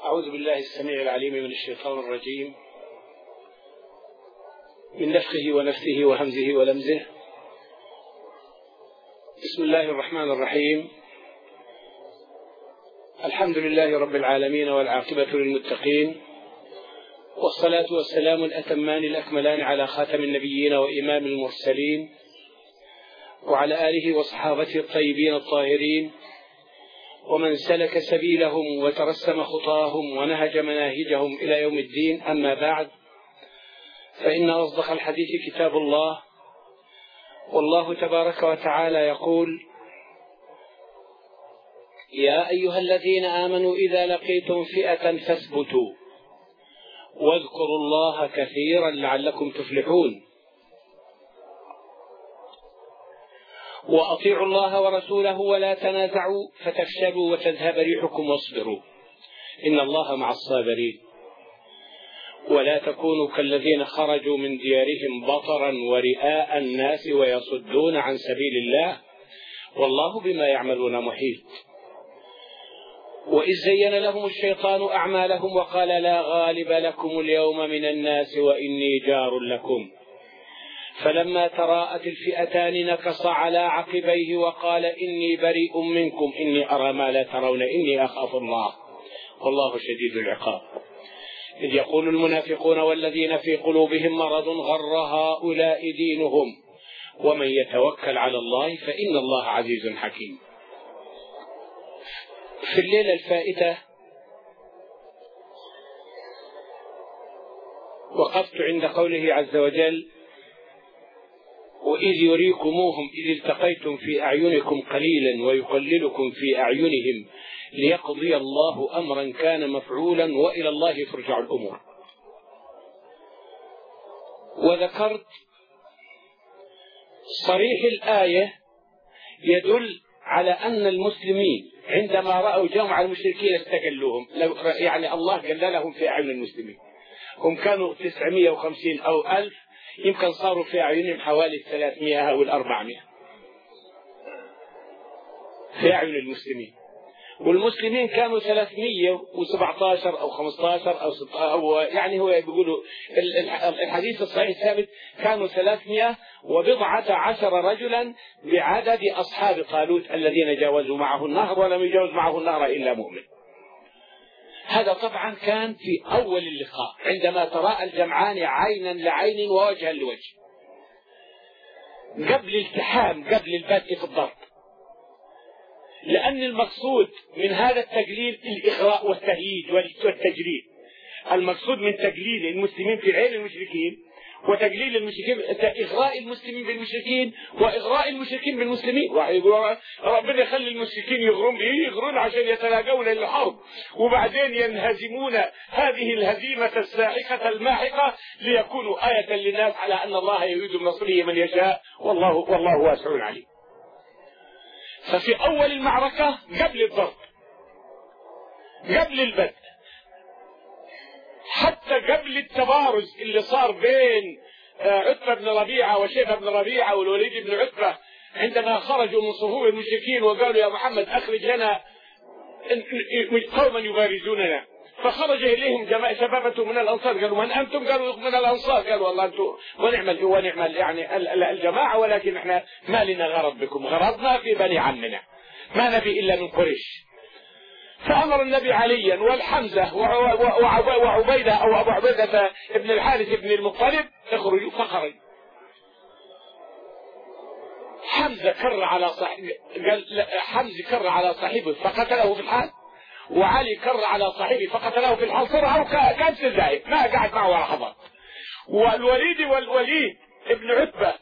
أعوذ بالله السميع العليم من الشيطان الرجيم، من نفخه ونفثه وهمزه ولمزه. بسم الله الرحمن الرحيم. الحمد لله رب العالمين والعاقبة للمتقين، والصلاة والسلام الأتمان الأكملان على خاتم النبيين وإمام المرسلين وعلى آله وصحابته الطيبين الطاهرين ومن سلك سبيلهم وترسم خطاهم ونهج مناهجهم إلى يوم الدين. أما بعد، فإن أصدق الحديث كتاب الله، والله تبارك وتعالى يقول: يا أيها الذين آمنوا إذا لقيتم فئة فاثبتوا واذكروا الله كثيرا لعلكم تفلحون، وأطيعوا الله ورسوله ولا تنازعوا فتفشلوا وتذهب ريحكم واصبروا إن الله مع الصابرين، ولا تكونوا كالذين خرجوا من ديارهم بطرا ورئاء الناس ويصدون عن سبيل الله والله بما يعملون محيط. وإذ زين لهم الشيطان أعمالهم وقال: لا غالب لكم اليوم من الناس وإني جار لكم، فلما تراءت الفئتان نكص على عقبيه وقال: إني بريء منكم إني أرى ما لا ترون إني أخاف الله والله شديد العقاب. إذ يقول المنافقون والذين في قلوبهم مرض غر هؤلاء دينهم ومن يتوكل على الله فإن الله عزيز حكيم. في الليلة الفائتة وقفت عند قوله عز وجل: وإذ يريكموهم إذ التقيتم في أعينكم قليلا ويقللكم في أعينهم ليقضي الله أمرا كان مفعولا وإلى الله ترجع الأمور. وذكرت صريح الآية يدل على أن المسلمين عندما رأوا جمع المشركين استقلوهم، يعني الله قللهم في أعين المسلمين. هم كانوا 950 أو 1000، يمكن صاروا في أعينهم حوالي 300 أو 400 في أعين المسلمين، والمسلمين كانوا 317 أو 15 أو يعني هو بيقولوا الحديث الصحيح الثابت كانوا 310 رجلا بعدد أصحاب طالوت الذين جاوزوا معه النهر، ولم يجاوز معه النهر إلا مؤمن. هذا طبعا كان في أول اللقاء عندما تراءى الجمعان عينا لعين ووجها لوجه، قبل الالتحام، قبل البدء في الضرب، لأن المقصود من هذا التقليل الإغراء والتهييج والتجريد. المقصود من تقليل المسلمين في عين المشركين وتقليل المشركين إغراء المسلمين بالمشركين وإغراء المشركين بالمسلمين. واحد يقول ربنا يخلي المشركين يغرون عشان يتلاقون للحرب، وبعدين ينهزمون هذه الهزيمة الساحقة الماحقة ليكونوا آية للناس على أن الله يريد بنصره من يشاء والله واسع عليم. ففي أول المعركة قبل الضرب، قبل البدء، حتى قبل التبارز اللي صار بين عتبة بن ربيعة وشيبة بن ربيعة والوليد بن عتبة عندما خرجوا من صفوف المشركين وقالوا: يا محمد أخرج لنا قوما يبارزوننا. فخرج إليهم شبابة من الأنصار، قالوا: من أنتم؟ قالوا: من الأنصار. قالوا: والله أنتم ونعمل يعني الجماعة، ولكن احنا ما لنا غرض بكم، غرضنا في بني عمنا، ما نبي إلا من قريش. فأمر النبي عليا والحمزة وعبيدة أو أبو عبيدة ابن الحارث ابن المطلب اخرجوا، فخرج. حمزة كر على صاحبه فقتله في الحال، وعلي كر على صاحبه فقتله في الحال. صرعه كان سلزائف، ما قاعد معه ولا حضر. والوليد ابن عتبة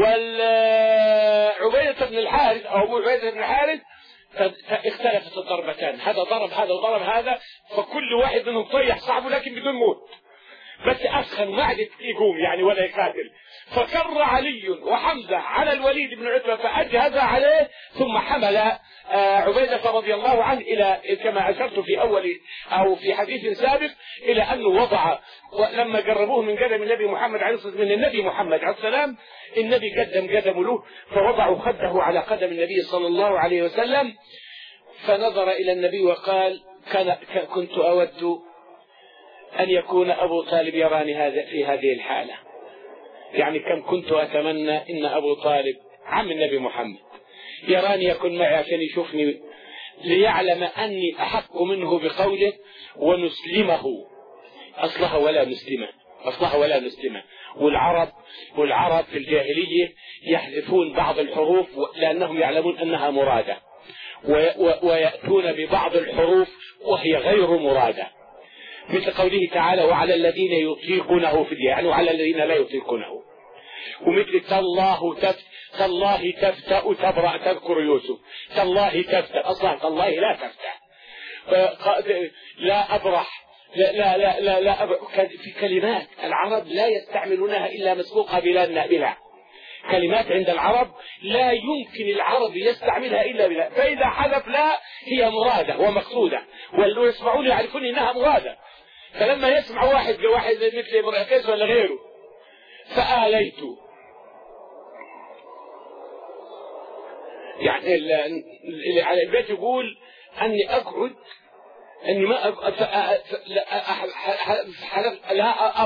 والعبيدة بن الحارث أو أبو عبيدة بن الحارث اختلفت الضربتان، هذا ضرب هذا وضرب هذا، فكل واحد منهم طيح صاحبه لكن بدون موت، بس أسخن ما عاد يقوم يعني ولا يقاتل. فكر علي وحمزة على الوليد بن عتبة فأجهز عليه، ثم حمل عبيدة رضي الله عنه إلى كما أشرت في أول أو في حديث سابق إلى أنه وضع، ولما قربوه من قدم النبي محمد عليه الصلاة والسلام، من النبي محمد عليه السلام، النبي قدم له، فوضعوا خده على قدم النبي صلى الله عليه وسلم، فنظر إلى النبي وقال: كنت أود أن يكون أبو طالب يراني في هذه الحالة. يعني كم كنت أتمنى إن أبو طالب عم النبي محمد يراني يكون معي عشان يشوفني ليعلم أني أحق منه بقوله ونسلمه. أصلها ولا نسلمه. والعرب في الجاهلية يحذفون بعض الحروف لأنهم يعلمون أنها مرادة، ويأتون ببعض الحروف وهي غير مرادة، مثل قوله تعالى وعلى الذين يطيقونه فدية، يعني وعلى الذين لا يطيقونه. ومثل تالله تفتأ تبرأ تذكر يوسف، تالله تفتأ أصلا تالله لا تفتأ، لا أبرح، لا أبرح. في كلمات العرب لا يستعملونها إلا مسبوقة بلا. كلمات عند العرب لا يمكن العرب يستعملها إلا بلا، فإذا حذف لا هي مرادة ومقصودة، واللي يسمعون يعرفون إنها مرادة. فلما يسمع واحد مثل امرئ قيس ولا غيره فآليت، يعني اللي على البيت يقول أني أقعد، أني ما لا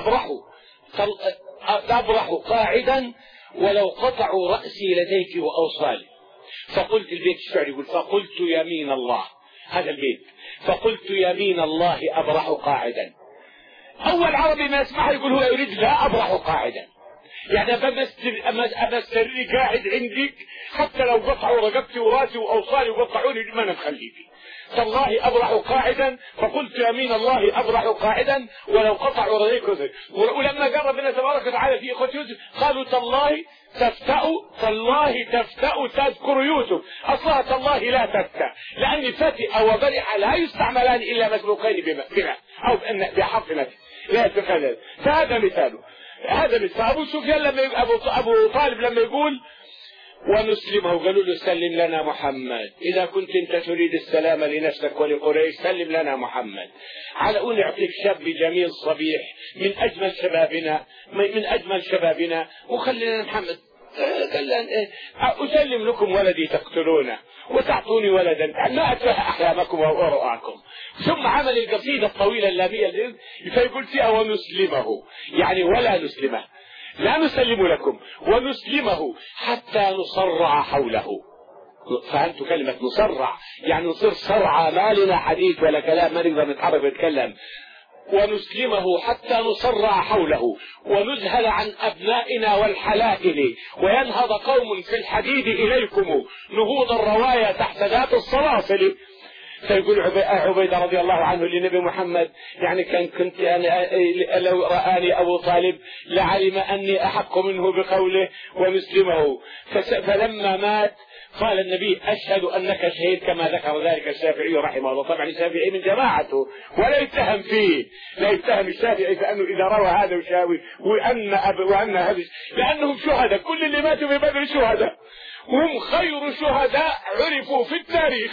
أبرح قاعدا ولو قطعوا رأسي لديك وأوصالي. فقلت البيت الشعري يقول فقلت يمين الله، هذا البيت، فقلت يمين الله أبرح قاعدا. أول عربي ما يسمعه يقول هو يريد لا أبرح قاعدا، يعني أمسترني قاعد عندك حتى لو قطعوا رقبتي وراسي وأوصالي وقطعوني ما نخليكي. تالله أبرح قاعدا، فقلت يمين الله أبرح قاعدا ولو قطعوا رقبتي. ولما قال ربنا تبارك وتعالى في إخوة يوسف قالوا تالله تفتأ تذكر يوسف، أصلها تالله لا تفتأ، لأن فتئ وبرح لا يستعملان إلا مسبوقين بما أو بحرف نفي لا يتخلل. فهذا مثاله. أبو سفيان أبو طالب لما يقول ونسلمه قالوا له سلم لنا محمد، إذا كنت أنت تريد السلام لنفسك ولقريش سلم لنا محمد، على أن يعطيك شاب جميل صبيح من أجمل شبابنا وخلينا محمد. قال أسلم لكم ولدي تقتلونه وتعطوني ولدا ما أتفه أحلامكم ورؤاكم. ثم عمل القصيدة الطويلة اللامية فيقول فيها ونسلمه، يعني ولا نسلمه، لا نسلم لكم ونسلمه حتى نصرع حوله. فهمتوا كلمة نصرع؟ يعني نصير صرعى، ما لنا حديث ولا كلام، ما نقدر نتحرك ونتكلم. ونسلمه حتى نصرع حوله ونذهل عن أبنائنا والحلائل وينهض قوم في الحديد إليكم نهوض الرواية تحت ذات الصلاصل. فيقول عبيدة رضي الله عنه لنبي محمد يعني كنت لو رآني أبو طالب لعلم أني أحق منه بقوله ونسلمه. فلما مات قال النبي أشهد أنك شهيد كما ذكر ذلك الشافعي رحمه الله. طبعا الشافعي من جماعته ولا يتهم فيه، لا يتهم الشافعي فأنه إذا روى هذا وشاوي وأن هذا، لأنهم شهداء، كل اللي ماتوا في بدر شهداء، هم خير شهداء عرفوا في التاريخ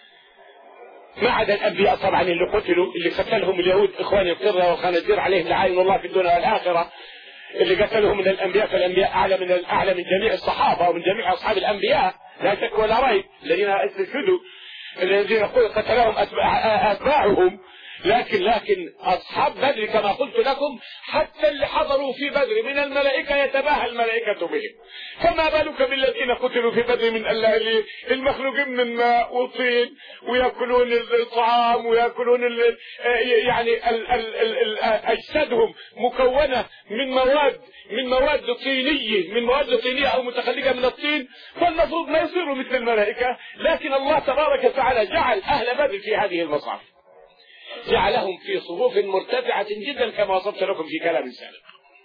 ما عدا الأنبياء طبعا اللي قتلوا، اللي قتلهم اليهود إخوان القردة والخنازير عليهم لعين الله في الدنيا والآخرة، اللي قتلهم من الأنبياء، فالأنبياء أعلى من جميع الصحابة ومن جميع أصحاب الأنبياء لا شك ولا ريب، الذين استشهدوا الذين قتلهم أتباعهم. لكن أصحاب بدر كما قلت لكم حتى اللي حضروا في بدر من الملائكة يتباهى الملائكة بهم، فما بالك بالذين قتلوا في بدر من المخلوقين من ماء وطين ويأكلون الطعام ويأكلون يعني أجسادهم مكونة من مواد طينية أو متخلقة من الطين، فالمفروض ما يصيروا مثل الملائكة. لكن الله تبارك وتعالى جعل أهل بدر في هذه المصاف، جعلهم في صفوف مرتفعة جدا كما وصفت لكم في كلام سابق.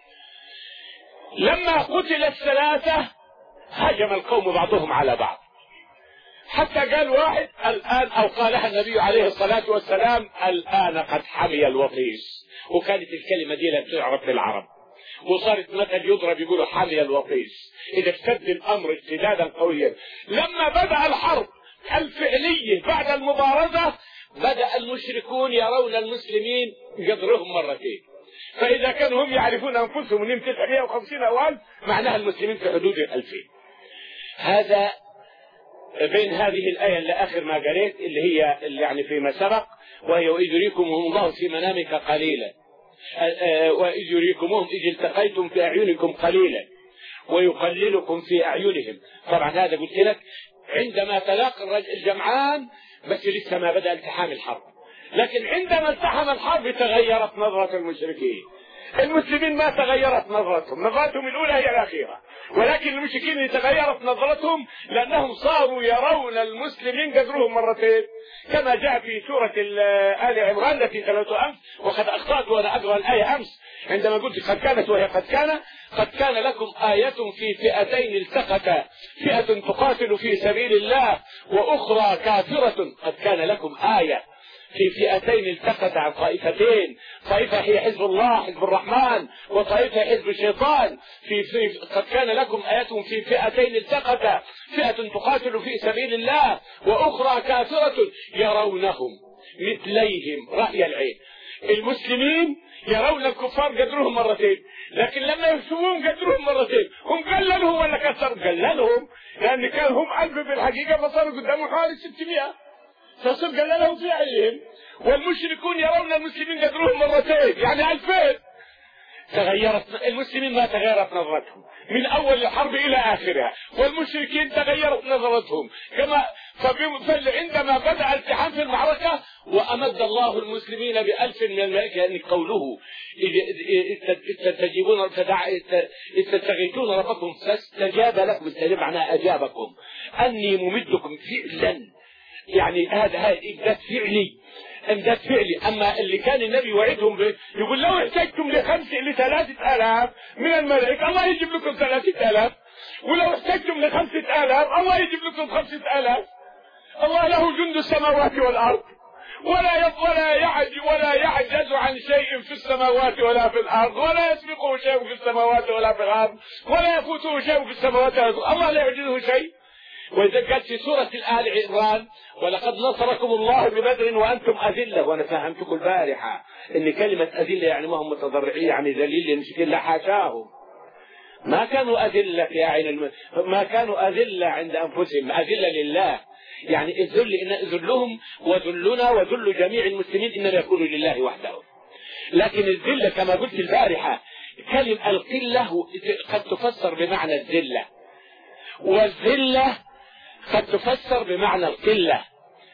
لما قتل الثلاثة هجم القوم بعضهم على بعض، حتى قال واحد الآن، أو قالها النبي عليه الصلاة والسلام الآن قد حمي الوطيس، وكانت الكلمة دي لا تعرف للعرب، وصارت مثل يضرب يقولوا حمي الوطيس إذا اشتد الأمر اشتدادا قويا. لما بدأ الحرب الفعلية بعد المبارزة بدأ المشركون يرون المسلمين قدرهم مرتين، فإذا كانوا هم يعرفون أنفسهم أنهم 950 أو 1000 معناها المسلمين في حدود 2000. هذا بين هذه الآية اللي آخر ما قريت اللي هي اللي يعني فيما سبق، وهي وإذ يريكمهم الله في منامك قليلا، وإذ يريكمهم إذ التقيتم في أعينكم قليلا ويقللكم في أعينهم. طبعا هذا قلت لك عندما تلاقى الجمعان بس لسه ما بدأ التحام الحرب، لكن عندما التحم الحرب تغيرت نظرة المشركين. المسلمين ما تغيرت نظرتهم الأولى هي الأخيرة، ولكن المشركين تغيرت نظرتهم لأنهم صاروا يرون المسلمين قدرهم مرتين، كما جاء في سورة آل عمران التي تلوتها أمس. وقد أخطأت وأنا أقرأ الآية أمس عندما قلت قد كانت وهي قد كان لكم آية في فئتين التقتا، فئة تقاتل في سبيل الله وأخرى كافرة. قد كان لكم آية في فئتين التقتا عن طائفتين، طائفة هي حزب الله حزب الرحمن، وطائفة حزب الشيطان. قد كان لكم آية في فئتين التقتا، فئة تقاتل في سبيل الله وأخرى كافرة يرونهم مثليهم رأي العين. المسلمين يرون الكفار قدرهم مرتين، لكن لما يشوفون قدرهم مرتين هم قللهم ولا كثر؟ قللهم، لأن كان هم 1000 بالحقيقة فصاروا قدامهم حوالي 600، فصار قللهم في عينهم. والمشركون يرون المسلمين قدرهم مرتين يعني 2000. تغيرت المسلمين ما تغيرت نظرتهم من أول الحرب إلى آخرها، والمشركين تغيرت نظرتهم كما عندما بدأ التحام في المعركة وأمد الله المسلمين ب1000 من الملائكة، يعني قوله إذ تستغيثون ربكم فاستجاب لكم، استجاب معناها أجابكم، أني ممدكم فعلا، يعني هذا إمداد فعلي. أما اللي كان النبي يوعدهم به يقول لو احتجتم ل3000 من الملائكة الله يجيب لكم 3000، ولو احتجتم ل5000 الله يجيب لكم 5000. الله له جند السماوات والأرض ولا يعجز عن شيء في السماوات ولا في الأرض، ولا يسبقه شيء في السماوات ولا في الأرض، ولا يفوته شيء في السماوات ولا في الأرض. الله لا يعجزه شيء. وإذا قال في سورة آل عمران ولقد نصركم الله ببدر وأنتم أذلة، وأنا فهمتكم البارحة إن كلمة أذلة يعني ما هم متضرعين يعني ذليل المشركين، لا حاشاهم، ما كانوا أذلة في أعين ما كانوا أذلة عند أنفسهم، أذلة لله، يعني ذلهم وذلنا وذل جميع المسلمين إنما يكون لله وحده. لكن الذلة كما قلت البارحة كلمة القلة قد تفسر بمعنى الذلة، والذلة قد تفسر بمعنى القلة،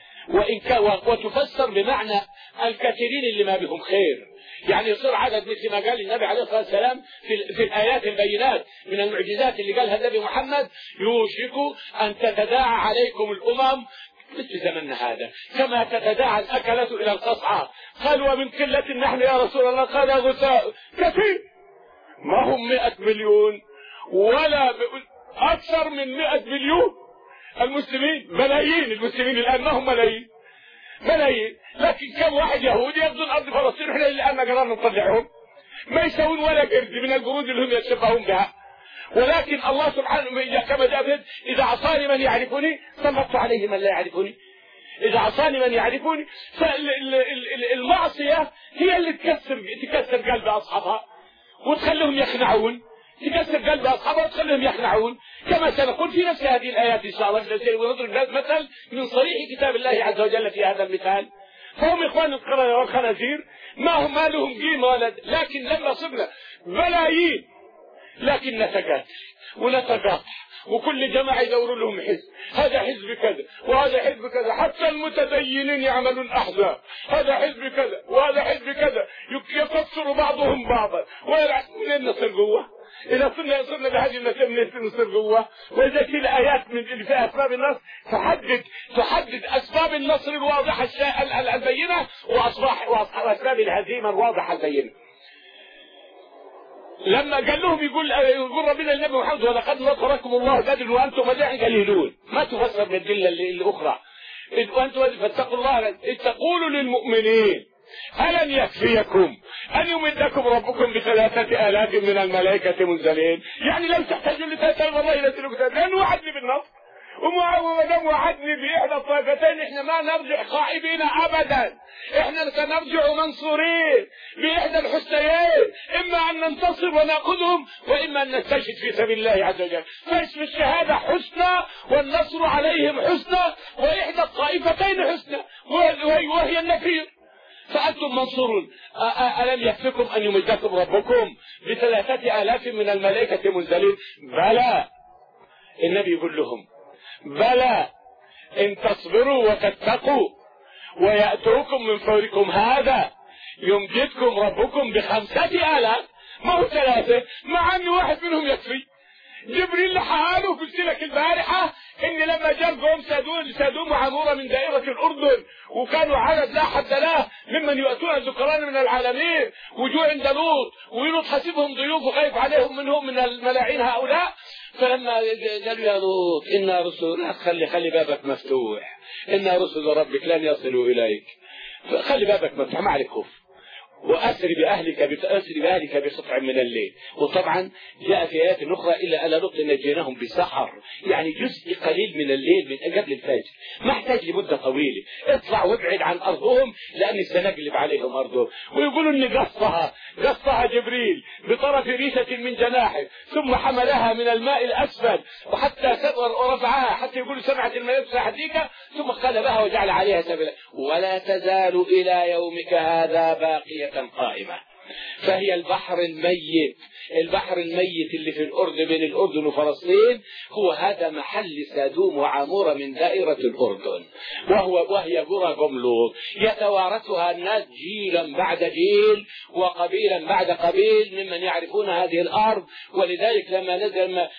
وتفسر بمعنى الكثيرين اللي ما بهم خير، يعني يصير عدد مثل ما قال النبي عليه الصلاة والسلام في الآيات البينات من المعجزات اللي قالها النبي محمد: يوشك أن تتداعى عليكم الأمم مثل زمننا هذا كما تتداعى الأكلة إلى القصعة. قال ومن قلة نحن يا رسول الله؟ قال غثاء كثير، ما هم 100 مليون ولا أكثر من 100 مليون. المسلمين ملايين، المسلمين الآن ما هم ملايين، لكن كم واحد يهودي يغزون أرض فلسطين وإحنا الآن ما قدرنا نطلعهم، ما يسوون ولا قرد من القرود اللي هم يتشبهون بها. ولكن الله سبحانه كما جاء: إذا عصاني من يعرفني سلطت عليه من لا يعرفني. إذا عصاني من يعرفني، فالمعصية هي اللي تكسر قلب أصحابها وتخليهم يخنعون، تكسر قلب أصحابها وتخليهم يخنعون، كما سنقول في نفس هذه الآيات إن شاء الله. ونضرب مثل من صريح كتاب الله عز وجل في هذا المثال. فهم إخوان القردة والخنازير ما لهم قيمة لكن لما صرنا ملايين لكن نتقاتل ونتقاطع، وكل جماعة يدوروا لهم حزب، هذا حزب كذا وهذا حزب كذا، حتى المتدينين يعملون أحزاب، هذا حزب كذا وهذا حزب كذا، يكفر بعضهم بعضا. ومنين نصير قوة؟ إذا صرنا بهذه المسألة منين نصير قوة؟ وإذا في الآيات من اللي فيها أسباب النصر تحدد أسباب النصر الواضحة البينة وأسباب الهزيمة الواضحة البينة. لما قال لهم يقول ربنا النبي محمد: ولقد نصركم الله بدر وأنتم ملايين قليلون، ما تفسر بالدلة الأخرى. وأنتم فاتقوا الله إذ تقولوا للمؤمنين ألن يكفيكم أن يمدكم ربكم ب3000 من الملائكة منزلين؟ يعني لو تحتاجوا ل3000 الله ينزلكم، لأنه وعدني بالنصر، وما دام وعدني ب الطائفتين احنا ما نرجع خائبين ابدا، احنا سنرجع منصورين باحدى الحسنيين، اما ان ننتصر وناخذهم واما ان نستشهد في سبيل الله عز وجل. فاسم الشهاده حسنى والنصر عليهم حسنى واحدى الطائفتين حسنى وهي النفير، فأنتم منصورون. ألم يكفكم أن يمدكم ربكم ب3,000 من الملائكة منزلين؟ بلى. النبي يقول لهم بلى إن تصبروا وتتقوا ويأتوكم من فوركم هذا يمددكم ربكم ب5,000. ما هو 3، مع أن واحد منهم يكفي. جبريل لحاله قلت لك البارحة ان لما جاب قوم سادوم وعمورة من دائرة الاردن وكانوا عدد لا حد له ممن يؤتون الذكران من العالمين وجوع عند لوط، ولوط حسبهم ضيوف وخايف عليهم منهم من الملاعين هؤلاء، فلما قالوا يا لوط إنا رسل، خلي بابك مفتوح، إنا رسل ربك لن يصلوا إليك، خلي بابك مفتوح ما عليك خوف، وأسري بأهلك بقطع من الليل. وطبعا جاء في آيات أخرى إلا آل لوط نجيناهم بسحر، يعني جزء قليل من الليل من قبل الفجر، ما احتاج لمدة طويلة. اطلع وابعد عن أرضهم لأني سنقلب عليهم أرضهم. ويقولوا أن قصها جبريل بطرف ريشة من جناحه ثم حملها من الماء الأسفل وحتى ورفعها حتى يقولوا سمعت الملائكة ساحتيك ثم قلبها وجعل عليها سبيلا ولا تزال إلى يومك هذا باقية قائمة. فهي البحر الميت اللي في الأردن بين الأردن وفلسطين، هو هذا محل سادوم وعمورة من دائرة الأردن، وهي قرى قملوط يتوارثها الناس جيلا بعد جيل وقبيلا بعد قبيل ممن يعرفون هذه الأرض. ولذلك لما نزل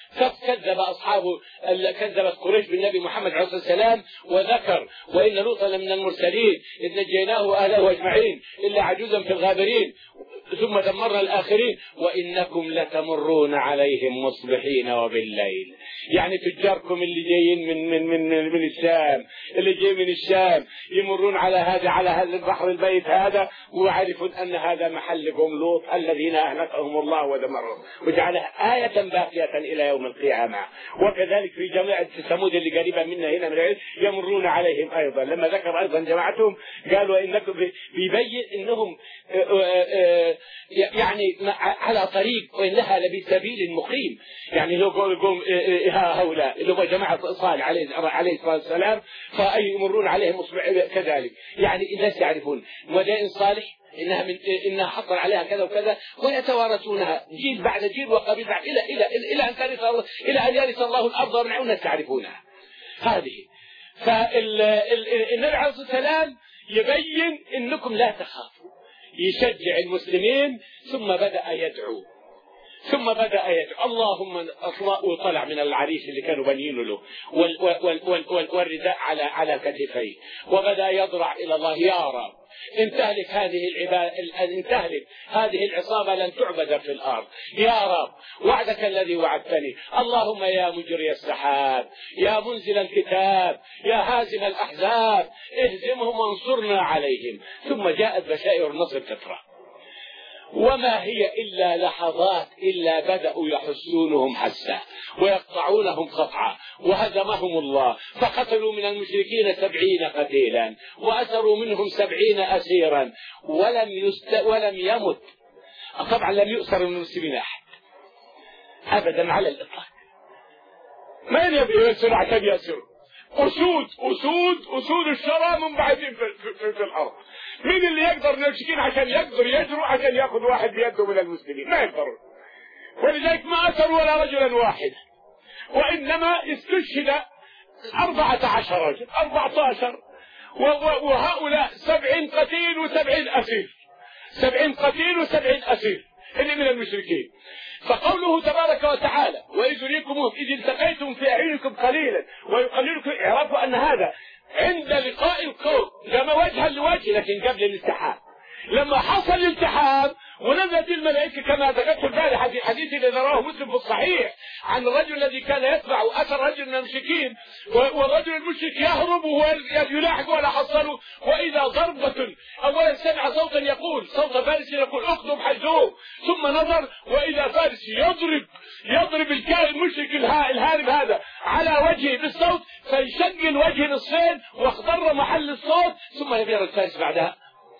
كذبت قريش بالنبي محمد عليه الصلاة والسلام وذكر وإن لوطا لمن المرسلين إذ نجيناه وأهله أجمعين إلا عجوزا في الغابرين ثم دمرنا الآخرين وإنكم لتمرون عليهم مصبحين وبالليل. يعني تجاركم اللي جايين من الشام، اللي جاي من الشام يمرون على هذا البحر البيت هذا ويعرفون أن هذا محل قوم لوط الذين أهلكهم الله ودمرهم وجعلها آية باقية إلى يوم القيامة. وكذلك في جماعة ثمود اللي قريبة منا هنا من العلم يمرون عليهم أيضا. لما ذكر أيضا جماعتهم قالوا إنكم بيبين إنهم يعني على طريق وإنها لبسبيل مقيم. يعني لو قوم هؤلاء اللي هو جماعة صالح عليه الصلاة والسلام فيمرون عليهم كذلك. يعني الناس يعرفون مدائن صالح إنها حصل عليها كذا وكذا ويتوارثونها جيل بعد جيل وقبيل بعد إلى أن يرث الله الأرض ومن الناس يعرفونها هذه. فالنبي عليه الصلاة والسلام يبين إنكم لا تخافوا، يشجع المسلمين ثم بدأ يدعو اللهم طلع من العريش اللي كانوا بنيين له والرداء على كتفيه وبدأ يضرع إلى الله يا رب إن تهلك هذه العصابة لن تعبد في الأرض يا رب، وعدك الذي وعدتني. اللهم يا مجري السحاب يا منزل الكتاب يا هازم الأحزاب اهزمهم وانصرنا عليهم. ثم جاءت بشائر النصر تترى وما هي إلا لحظات إلا بدأوا يحسونهم حسا ويقطعونهم قطعا وهزمهم الله فقتلوا من المشركين 70 قتيلا وأسروا منهم 70 أسيرا ولم يمت. طبعا لم يؤسر من المسلمين أحد أبدا على الإطلاق. من يبي يسر عشان يأسروا؟ أسود الشرى منبعثين في الأرض. مين اللي يقدر المشركين عشان يقدر يجروا عشان يأخذ واحد بيده من المسلمين؟ ما يقدرون. ولذلك ما أسروا ولا رجلا واحد وإنما استشهد 14 رجل 14 وهؤلاء 70 قتيل و70 أسير 70 قتيل و70 أسير اللي من المشركين. فقوله تبارك وتعالى وإذ يريكمهم إذ التقيتم في أعينكم قليلا ويقللكم، اعرفوا أن هذا عند لقاء القوم لما وجها لوجه لكن قبل الالتحام. لما حصل الالتحام ونزلت الملائكة كما ذكرت البارحة في حديث الذي رواه مسلم في الصحيح عن الرجل الذي كان يتبع أثر رجل من المشركين، والرجل المشرك يهرب ويلاحق ولا حصله، وإذا ضربة أولا سمع صوتا يقول صوت فارس يقول اقدم حجوه، ثم نظر وإذا فارس يضرب المشرك الهارب هذا على وجهه بالصوت فيشق الوجه نصفين واخضر محل الصوت، ثم يبير الفارس بعدها.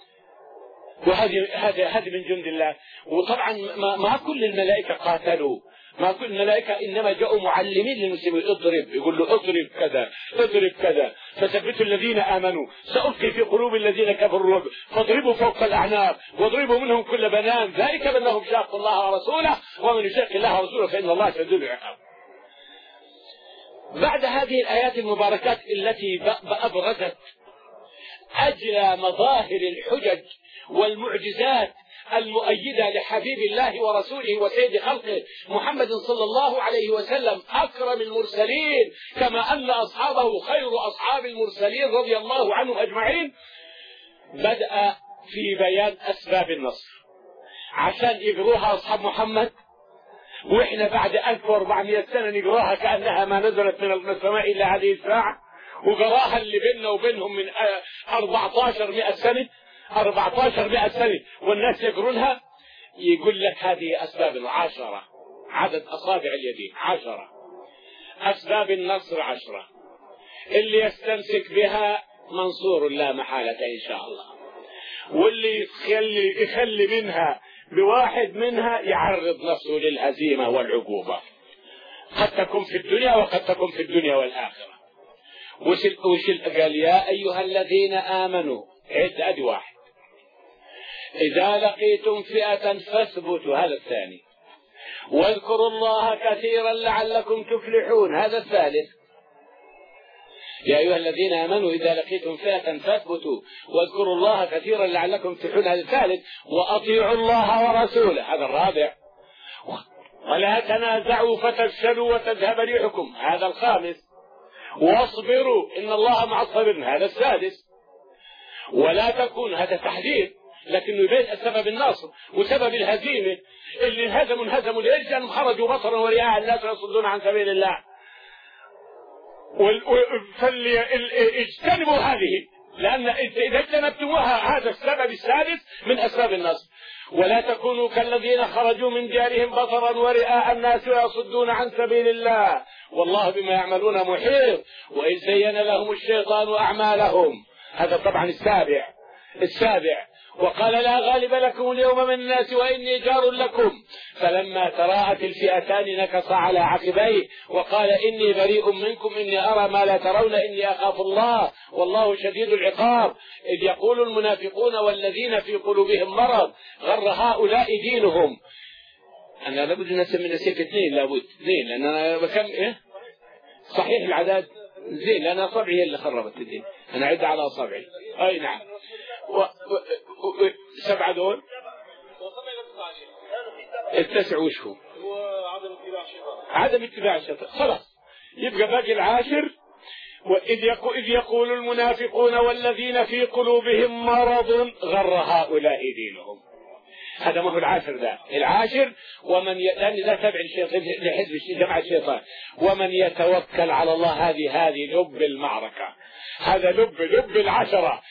وهذا من جند الله. وطبعا ما كل الملائكة قاتلوا، ما كل الملائكة إنما جاءوا معلمين للمسلمين، اضرب، يقول له اضرب كذا اضرب كذا، فثبتوا الذين آمنوا سألقي في قلوب الذين كفروا الرعب فاضربوا فوق الأعناق واضربوا منهم كل بنان، ذلك بأنهم شاقوا الله ورسوله ومن يشاق الله ورسوله فإن الله شديد العقاب. بعد هذه الآيات المباركات التي أبرزت أجلى مظاهر الحجج والمعجزات المؤيدة لحبيب الله ورسوله وسيد خلقه محمد صلى الله عليه وسلم أكرم المرسلين، كما أن أصحابه خير أصحاب المرسلين رضي الله عنهم أجمعين، بدأ في بيان أسباب النصر عشان يقروها أصحاب محمد، وإحنا بعد 1400 سنة نقراها كأنها ما نزلت من السماء إلا هذه الساعة، وقراها اللي بيننا وبينهم من 1400 سنة 1400 سنة والناس يقرونها. يقول لك هذه أسباب 10، عدد أصابع اليدين 10، أسباب النصر 10، اللي يستمسك بها منصور لا محالة إن شاء الله، واللي يخلي منها بواحد منها يعرض نفسه للهزيمة والعقوبة، قد تكون في الدنيا وقد تكون في الدنيا والآخرة. وش قال؟ يا أيها الذين آمنوا، عد واحد، إذا لقيتم فئة فاثبتوا، هذا الثاني، واذكروا الله كثيرا لعلكم تفلحون، هذا الثالث. يا أيها الذين آمنوا إذا لقيتم فئة فاثبتوا واذكروا الله كثيرا لعلكم تفلحون، هذا الثالث. وأطيعوا الله ورسوله، هذا الرابع. ولا تنازعوا فتفشلوا وتذهب ريحكم، هذا الخامس. واصبروا إن الله مع الصابرين، هذا السادس. ولا تكون، هذا تحذير لكنه يبين سبب النصر وسبب الهزيمة. اللي انهزموا ليش؟ لأنهم خرجوا بصرا ورئاء الناس ويصدون عن سبيل الله. اجتنبوا هذه، لأن إذا اجتنبتموها هذا السبب السادس من أسباب النصر. ولا تكونوا كالذين خرجوا من ديارهم بطرا ورئاء الناس ويصدون عن سبيل الله والله بما يعملون محيط. وإذ زين لهم الشيطان أعمالهم، هذا طبعا السابع. وقال لا غالب لكم اليوم من الناس وإني جار لكم، فلما تراءت الفئتان نكص على عقبيه وقال إني بريء منكم إني أرى ما لا ترون إني أخاف الله والله شديد العقاب. إذ يقول المنافقون والذين في قلوبهم مرض غر هؤلاء دينهم. أنا لابد أن نسيت اثنين، لابد اثنين، لأن أنا بكم صحيح العدد زين، لأن أصابعي هي اللي خربت الدين، أنا أعد على أصابعي. أي نعم. 7 دول 9 وش هو؟ عدم اتباع الشيطان. خلاص يبقى باقي 10. وإذ يقول المنافقون والذين في قلوبهم مرض غر هؤلاء دينهم، هذا ما هو 10 ده 10. لأن لا تبع الشيطان لحزب جماعة الشيطان. ومن يتوكل على الله، هذه لب المعركة، هذا لب العشرة.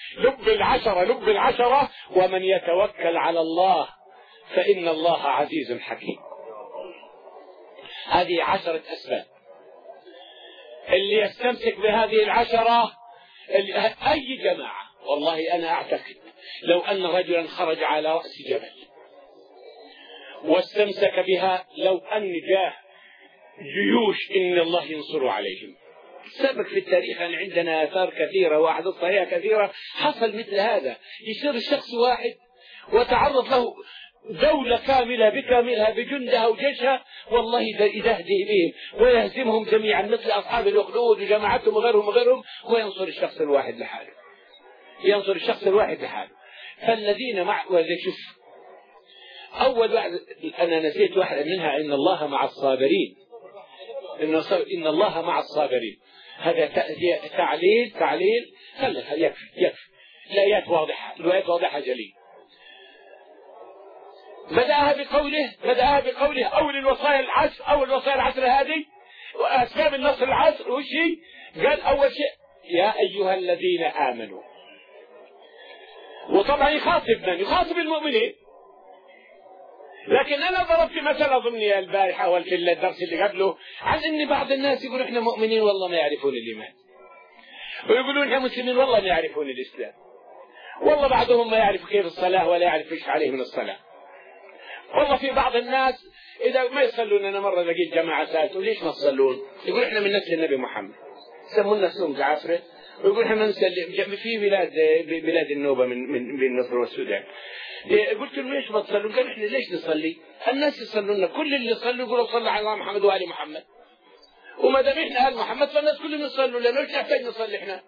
ومن يتوكل على الله فإن الله عزيز حكيم. هذه 10 أسباب. اللي يستمسك بهذه 10 أي جماعة، والله أنا أعتقد لو أن رجلا خرج على رأس جبل واستمسك بها، لو أن جاه جيوش إن الله ينصر عليهم. سبق في التاريخ أن عندنا آثار كثيرة وأحداث صحيحة كثيرة حصل مثل هذا. يصير الشخص واحد وتعرض له دولة كاملة بكاملها بجندها وجيشها، والله يدهده بهم ويهزمهم جميعا مثل أصحاب الأخدود وجماعتهم وغيرهم، وينصر الشخص الواحد لحاله. فالذين شوف أول واحد أنا نسيت واحدة منها، إن الله مع الصابرين. إن الله مع الصابرين، هذا تعليل خلها يكفي. الآيات واضحة جليل. بدأها بقوله أول الوصايا العشر هذه وأسباب النصر العصر. وشي قال أول شيء يا أيها الذين آمنوا. وطبعا يخاطب المؤمنين. لكن أنا ضربت مثل أظني البارحة وفي الدرس اللي قبله عن أن بعض الناس يقولوا إحنا مؤمنين والله ما يعرفون الإيمان، ويقولون إحنا مسلمين والله ما يعرفون الإسلام، والله بعضهم ما يعرف كيف الصلاة ولا يعرف إيش عليه من الصلاة. والله في بعض الناس إذا ما يصلون، أنا مرة لقيت جماعة سألتهم ليش ما تصلون؟ يقول إحنا من نسل النبي محمد، يسمون نفسهم جعفرة، ويقول إحنا نسل في بلاد النوبة من مصر والسودان. قلت لهم ليش ما تصلون؟ قال إحنا ليش نصلي؟ الناس يصلون، كل اللي يصلوا يقولوا صلى على محمد وآل محمد، وما دام إحنا آل محمد فالناس كلهم يصلوا، لأنه مش نحتاج نصلي إحنا.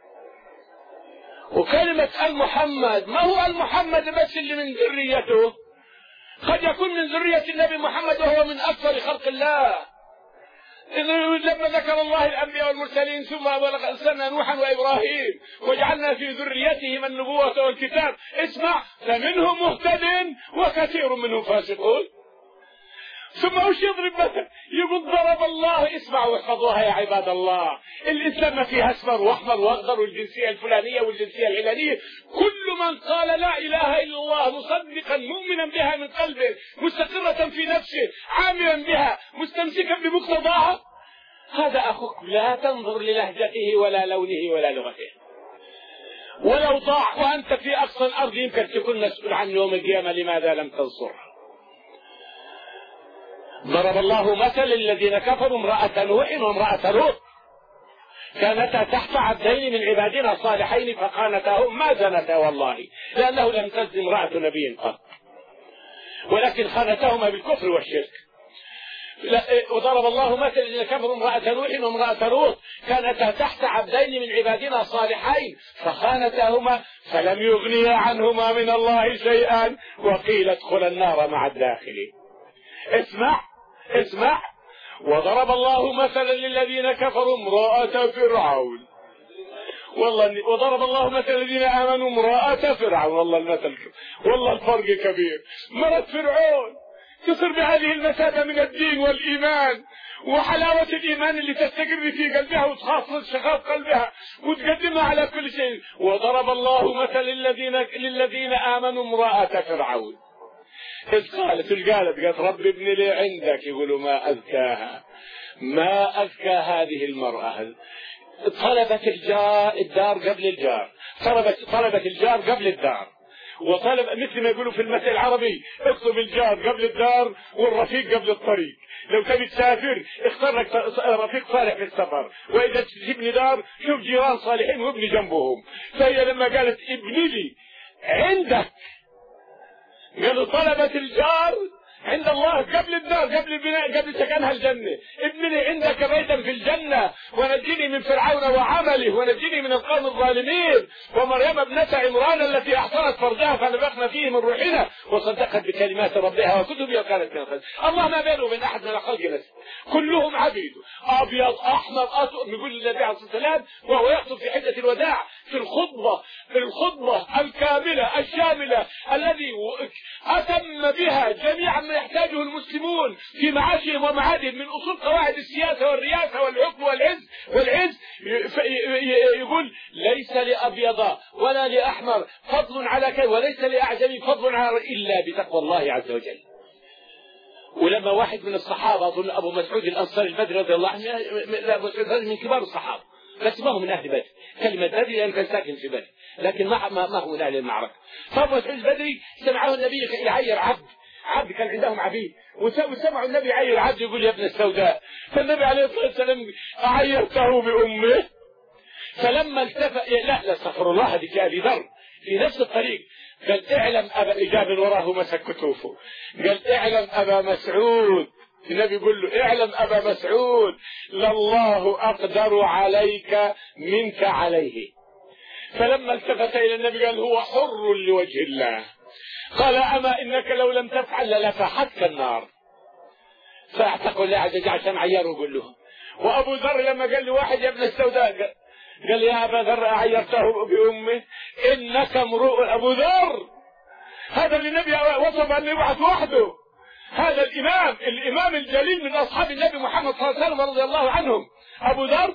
وكلمة آل محمد ما هو آل محمد بس اللي من ذريته، قد يكون من ذرية النبي محمد وهو من أكثر خلق الله. لما ذكر الله الأنبياء والمرسلين ثم أرسلنا نوحا وإبراهيم وجعلنا في ذريتهم النبوة والكتاب، اسمع، فمنهم مهتد وكثير منهم فاسقون. ثم وش يضرب مثل؟ يقول ضرب الله، اسمعوا واحفظوها يا عباد الله، الإسلام فيها أسمر وأحمر وأخضر والجنسية الفلانية والجنسية العلانية. كل من قال لا إله إلا الله مصدقا مؤمنا بها من قلبه مستقرة في نفسه عاملا بها مستمسكا بمقتضاها، هذا أخوك. لا تنظر للهجته ولا لونه ولا لغته. ولو ضاع وأنت في أقصى الأرض يمكن تكون مسؤول عن يوم القيامة، لماذا لم تنصره؟ ضرب الله مثل الذين كفروا امرأة نوح وامرأة لوط كانتا تحت عبدين من عبادنا الصالحين فخانتاهم ما زنتا والله، لأنه لم تزن امرأة نبي قط، ولكن خانتاهما بالكفر والشرك. وضرب الله مثل الذين كفروا امرأة نوح وامرأة لوط كانتا تحت عبدين من عبادنا الصالحين فخانتاهما فلم يغنيا عنهما من الله شيئا وقيل ادخلا النار مع الداخلين. اسمع وضرب الله مثلا للذين كفروا امرأة فرعون، والله وضرب الله مثلا الذين آمنوا امرأة فرعون، والله الفرق كبير. مرت فرعون تصر بهذه المسافة من الدين والإيمان وحلاوة الإيمان اللي تستقر في قلبها وتخاصل شغاف قلبها وتقدمها على كل شيء. وضرب الله مثلا للذين آمنوا امرأة فرعون إذ قالت رب ابن لي عندك، يقولوا ما أذكى هذه المرأة. طلبت الدار قبل الجار، طلبت الجار قبل الدار، وطلب مثل ما يقولوا في المثل العربي اكتب الجار قبل الدار والرفيق قبل الطريق. لو تبي تسافر اختار لك رفيق صالح في السفر، وإذا تبني دار شوف جيران صالحين وابني جنبهم. فهي لما قالت ابني لي عندك، قالوا طلبت الجار عند الله قبل الدار قبل البناء قبل سكنها الجنة. ابني عندك بيتا في الجنة ونجيني من فرعون وعمله ونجيني من القوم الظالمين. ومريم ابنة عمران التي أحصنت فرجها فنفخنا فيه من روحنا وصدقت بكلمات ربها وكتبه وكانت من الخير. الله ما بينه وبين أحد من الخلق نفسه، كلهم عبيد أبيض أحمر أسود. يقول النبي عليه الصلاة والسلام وهو يخطب في حجة الوداع في الخطبة الكاملة الشاملة الذي أتم بها جميعا ما يحتاجه المسلمون في معاشهم ومعادهم من أصول قواعد السياسة والرياسة والحكم والعز يقول ليس لأبيض ولا لأحمر فضل على كي وليس لأعجمي فضل على إلا بتقوى الله عز وجل. ولما واحد من الصحابة أظن أبو مسعود الأنصاري البدري رضي الله عنه، أبو مسعود من كبار الصحابة بس ما هو من أهل بدر، كلمة بدري لأنه كان ساكن في بدر لكن ما هو من أهل المعركة. فأبو مسعود البدري سمعه النبي يعير عبد كان عندهم عبيد، وسمعوا النبي يعير عبد يقول يا ابن السوداء، فالنبي عليه الصلاة والسلام عيرته بأمه. فلما التفت لا استغفر الله هذه كأبي ذر في نفس الطريق قال اعلم أبا إجاب وراه مسك كتوفه، قال اعلم أبا مسعود، النبي يقول له اعلم أبا مسعود لله أقدر عليك منك عليه. فلما التفت إلى النبي قال هو حر لوجه الله، قال أما إنك لو لم تفعل للفحتك النار. فاعتقوا الله عز وجل عشان عيره وقول له. وأبو ذر لما قال له واحد يا ابن السوداء قال يا أبا ذر أعيرته بأمه إنك امرؤ. أبو ذر هذا اللي النبي وصف أن يبعث وحده. هذا الإمام الجليل من أصحاب النبي محمد صلى الله عليه وسلم رضي الله عنهم، أبو ذر،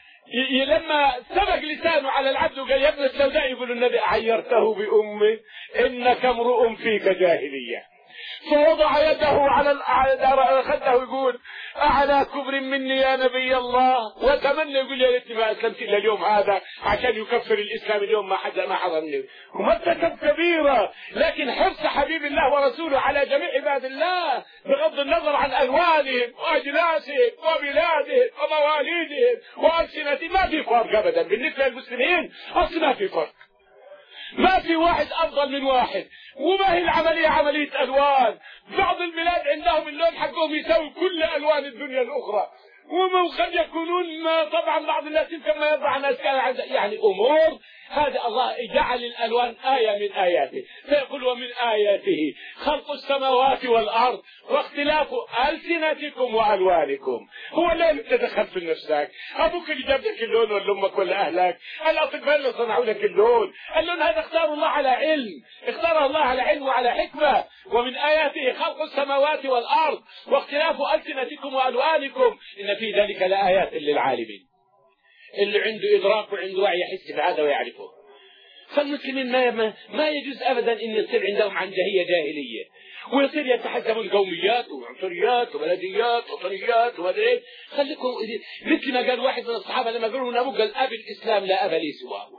لما سبق لسانه على العبد وقال يا ابن السوداء، يقول النبي عيرته بأمه إنك امرؤ فيك جاهلية. فوضع يده على خده ويقول أعلى كبر مني يا نبي الله، وتمنى يقول يا ريتني ما أسلمت إلا اليوم هذا عشان يكفر الإسلام اليوم ما حضرني. وما ارتكب كبيرة، لكن حرص حبيب الله ورسوله على جميع عباد الله بغض النظر عن ألوانهم وأجناسهم وبلادهم ومواليدهم وألسنتهم. ما في فرق أبدا بالنسبة للمسلمين، أصلا ما في فرق، ما في واحد أفضل من واحد. وما هي العملية عملية ألوان. بعض البلاد عندهم اللون حقهم يساوي كل ألوان الدنيا الأخرى، وقد يكونون طبعا بعض الناس يمكن ما يضع ناس كان يعني أمور. هذا الله جعل الألوان آية من آياته، فيقول ومن آياته خلق السماوات والأرض واختلاف ألسنتكم وألوانكم. هو لا تدخل في نفسك، أبوك اللي جاب لك اللون ولا أمك ولا أهلك، الأطباء اللي صنعوا لك اللون هذا اختار الله على علم، اختاره الله على علم وعلى حكمة. ومن آياته خلق السماوات والأرض واختلاف ألسنتكم وألوانكم إن في ذلك لآيات للعالمين، اللي عنده إدراك وعنده وعي يحس بهذا ويعرفه. فالمسلمين ما يجوز أبدا أن يصير عندهم عنجهية جاهلية، ويصير يتحكمون قوميات وعنصريات وبلديات وطنيات ومدري. خليكم مثل ما قال واحد من الصحابة لما قالوا له أبوه، قال أبي الإسلام لا أب لي سواه.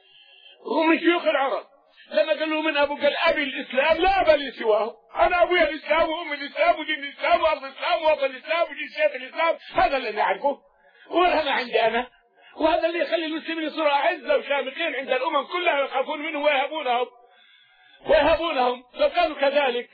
هم شيوخ العرب لما قالوا من أبوه قال أبي الإسلام لا أب لي سواه، أنا أبويا الإسلام وأم الإسلام ودين الإسلام وأرض الإسلام ووطن الإسلام وجنسية الإسلام، هذا اللي نعرفه ولا ما عندي أنا. وهذا اللي يخلي المسلمين يصيروا أعزة وشامخين عند الأمم كلها ويخافون منهم ويهابونهم لو كانوا كذلك.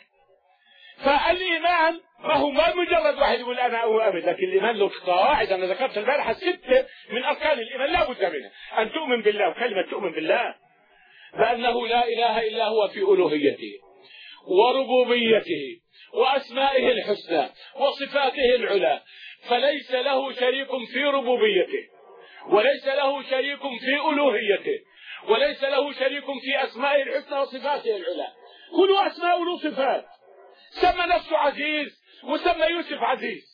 فالإيمان ما هو ما مجرد واحد يقول أنا أو أبد، لكن الإيمان له قواعد. أنا ذكرت البارحة 6 من أركان الإيمان لا بد منها. أن تؤمن بالله، وكلمة تؤمن بالله بأنه لا إله إلا هو في ألوهيته وربوبيته وأسمائه الحسنى وصفاته العلى، فليس له شريك في ربوبيته وليس له شريك في ألوهيته وليس له شريك في أسمائه الحسنى وصفاته العلى. كل أسماء له صفات. سمى نفسه عزيز وسمى يوسف عزيز،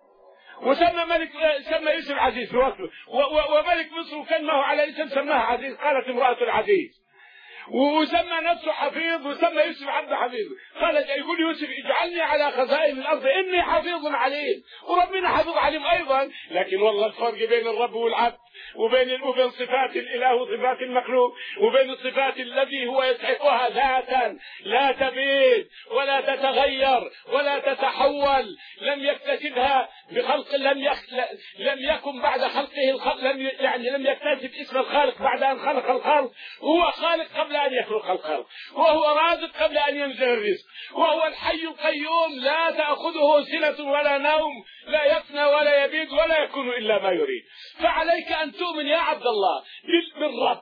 سمى يوسف عزيز في وقته، وملك مصر كلمه على اسم سماه عزيز، قالت امرأة العزيز. وسمى نفسه حفيظ وسمى يوسف عبد حفيظ، قال يقول يوسف اجعلني على خزائن الارض اني حفيظ عليم، وربنا حفيظ عليم ايضا. لكن والله الفرق بين الرب والعبد وبين صفات الاله وصفات المخلوق وبين الصفات الذي هو يستحقها ذاتا لا تبيد ولا تتغير ولا تتحول، لم يكتسبها بخلق، لم يكن بعد خلقه الخلق، لم يكتسب اسم الخالق بعد ان خلق الخلق. هو خالق قبل ان يخلق الخلق، وهو رازق قبل ان ينزل الرزق، وهو الحي القيوم لا تأخذه سنة ولا نوم، لا يفنى ولا يبيد ولا يكون الا ما يريد. فعليك ان تؤمن يا عبد الله بالرب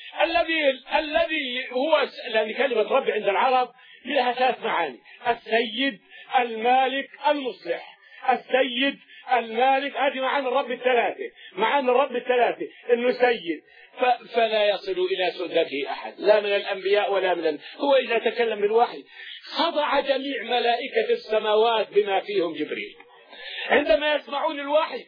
الذي هو، لأن كلمة رب عند العرب لها 3 معاني: السيد، المالك، المصلح. السيد، المالك، هذه معاني الرب الثلاثة. معاني الرب الثلاثة انه سيد، فلا يصل الى سدته احد لا من الانبياء ولا من هو اذا تكلم بالوحي خضع جميع ملائكة السماوات بما فيهم جبريل. عندما يسمعون الوحي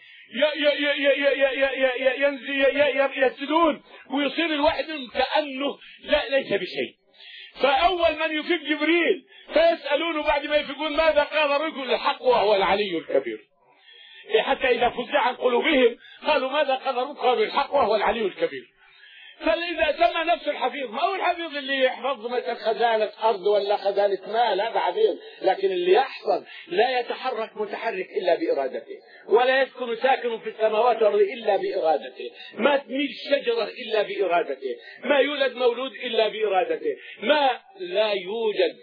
يسجدون ويصير الواحد كأنه ليس بشيء. فأول من يفيق جبريل فيسألونه بعد ما يفيقون ماذا قال رجل الحق وهو العلي الكبير، حتى إذا فزع عن قلوبهم قالوا ماذا قال رجل الحق وهو العلي الكبير. فإذا سمى نفسه الحفيظ، ما هو الحفيظ اللي يحفظ مثلا خزانة أرض ولا خزانة مال، هذا حفيظ، لكن اللي يحفظ لا يتحرك متحرك إلا بإرادته، ولا يسكن ساكن في السماوات والأرض إلا بإرادته، ما تميل شجرة إلا بإرادته، ما يولد مولود إلا بإرادته، ما لا يوجد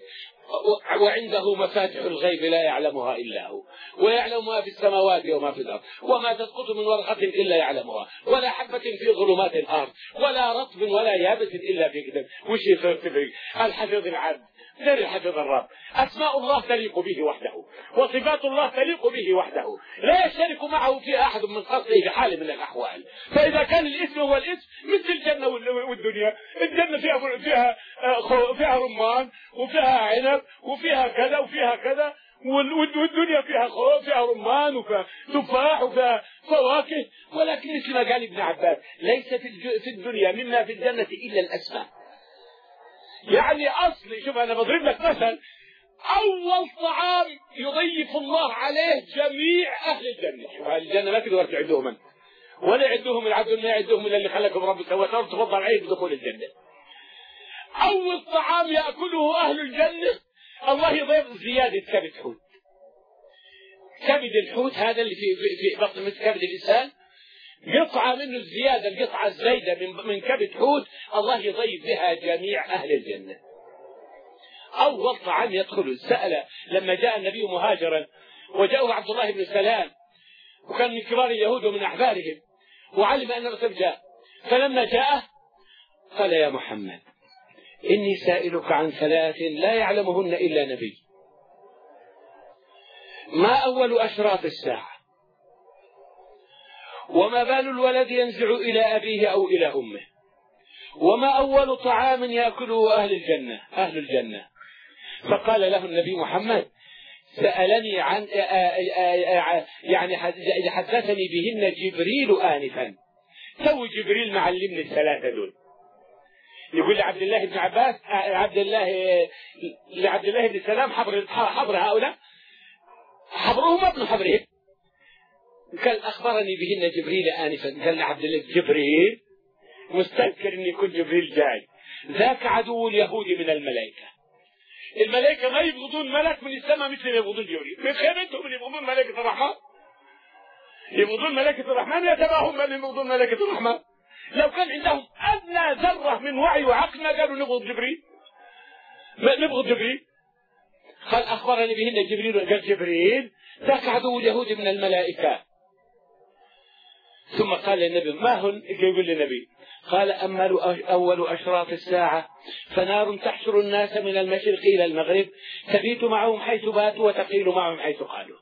وعنده مفاتح الغيب لا يعلمها إلا هو، ويعلم ما في السماوات وما في الأرض، وما تسقط من ورقة إلا يعلمها، ولا حبة في ظلمات الأرض، ولا رطب ولا يابس إلا في كتاب. وش يفرق الحفظ العبد غير حفظ الرب؟ أسماء الله تليق به وحده، وصفات الله تليق به وحده، لا يشترك معه فيها أحد من خلقه بحال من الأحوال. فإذا كان الاسم هو الاسم مثل الجنة والدنيا، الجنة فيها رمان وفيها عنب وفيها كذا وفيها كذا، والدنيا فيها خوف، فيها رمان وفيها تفاح وفيها فواكه. ولكن مثل ما قال ابن عباس ليس في الدنيا مما في الجنة إلا الأسماء. يعني أصلي، شوف أنا بضرب لك مثل، أول طعام يضيف الله عليه جميع أهل الجنة. شوف أهل الجنة ما تقدر تعدهم أنت ولا يعدهم العبد، ما يعدهم إلا اللي خلقهم رب سوى تفضل عليه بدخول الجنة. أول طعام يأكله أهل الجنة الله يضيف زيادة كبد حوت. كبد الحوت هذا اللي في بطن مثل كبد الإنسان، قطعة منه الزيادة، القطعة الزايدة من كبد حوت الله يضيف بها جميع أهل الجنة. أول طعام يدخله. سأل لما جاء النبي مهاجرا وجاءه عبد الله بن سلام، وكان من كبار اليهود ومن أحبارهم، وعلم أن الرسول جاء، فلما جاءه قال يا محمد إني سائلك عن ثلاث لا يعلمهن إلا نبي. ما أول أشراط الساعة؟ وما بال الولد ينزع إلى أبيه أو إلى أمه؟ وما أول طعام يأكله أهل الجنة؟ فقال له النبي محمد سألني عن يعني حدثني بهن جبريل آنفا. تو جبريل معلمني الثلاثة دول. يقول لعبد الله بن عباس لعبد الله بن سلام حبر هؤلاء، حبرهم ابن حبرهم. قال أخبرني بهن جبريل آنفا. قال لعبد الله جبريل مستذكر أن يكون جبريل جاي، ذاك عدو اليهود من الملائكة. الملائكة ما يبغضون ملك من السماء مثل يبغضون جبريل. من خيرتهم اللي يبغضون ملائكة الرحمن، يبغضون ملائكة الرحمن يتباهم من يبغضون ملائكة الرحمن. لو كان عندهم أدنى ذرة من وعي وعقل ما قالوا نبغض جبريل، نبغض جبريل. قال أخبرني بهن جبريل. قال جبريل ذاك عدو اليهود من الملائكة. ثم قال للنبي ما هن؟ يقول للنبي قال أما أول أشراط الساعة فنار تحشر الناس من المشرق إلى المغرب، تبيت معهم حيث باتوا وتقيل معهم حيث قالوا.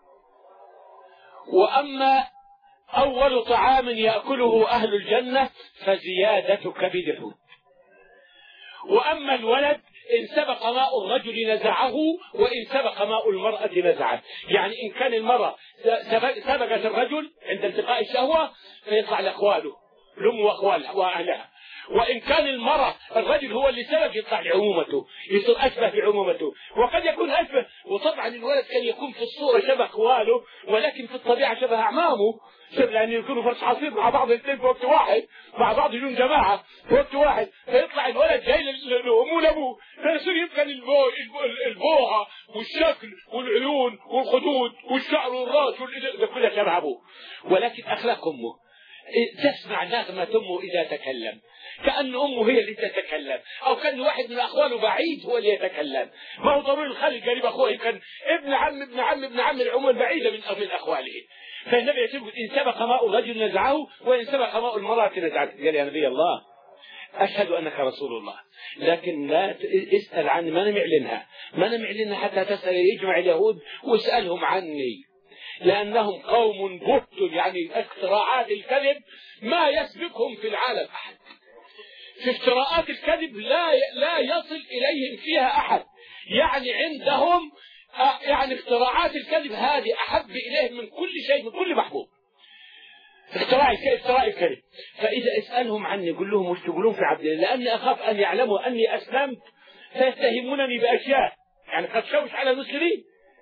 وأما أول طعام يأكله أهل الجنة فزيادة كبد الحوت. وأما الولد إن سبق ماء الرجل نزعه وإن سبق ماء المرأة نزعه. يعني إن كان المرأة سبقت الرجل عند التقاء الشهوة فيطلع لأخواله، لأم وأهلها. وإن كان المرأة الرجل هو اللي سبق يطلع لعمومته، يصير أشبه بعمومته. وقد يكون أشبه، وطبعا الولد كان يكون في الصورة شبه أخواله ولكن في الطبيعة شبه أعمامه، لأن يكونوا فرش عصير مع بعض الاثنين في وقت واحد، مع بعض يجون جماعة في وقت واحد، فيطلع الولد جاي لأمه لأبوه، فيصير يبقى البوهة والشكل والعيون والخدود والشعر والراس ده كله شبه أبوه. ولكن أخلاق أمه، تسمع نغمة أمه إذا تكلم كأن أمه هي اللي تتكلم، أو كان واحد من أخواله بعيد هو اللي يتكلم. ما هو ضروري الخلي قريب أخوه، كان ابن عم العموم بعيدة من أخواله. فالنبي يقول إن سبق ماء الرجل نزعه وإن سبق ماء المرأة نزعته. قال يا نبي الله أشهد أنك رسول الله، لكن لا اسأل عني، ما أنا معلنها حتى تسأل يجمع اليهود واسألهم عني، لأنهم قوم بهت، يعني اختراعات الكذب ما يسبقهم في العالم أحد. في اختراعات الكذب لا يصل إليهم فيها أحد. يعني عندهم يعني اختراعات الكذب هذه أحب إليهم من كل شيء، من كل محبوب. اختراع الكذب. فإذا اسألهم عني قل لهم وش تقولون في عبد الله، لأني أخاف أن يعلموا أني أسلمت فيتهمونني بأشياء يعني قد شوش على المسلمين.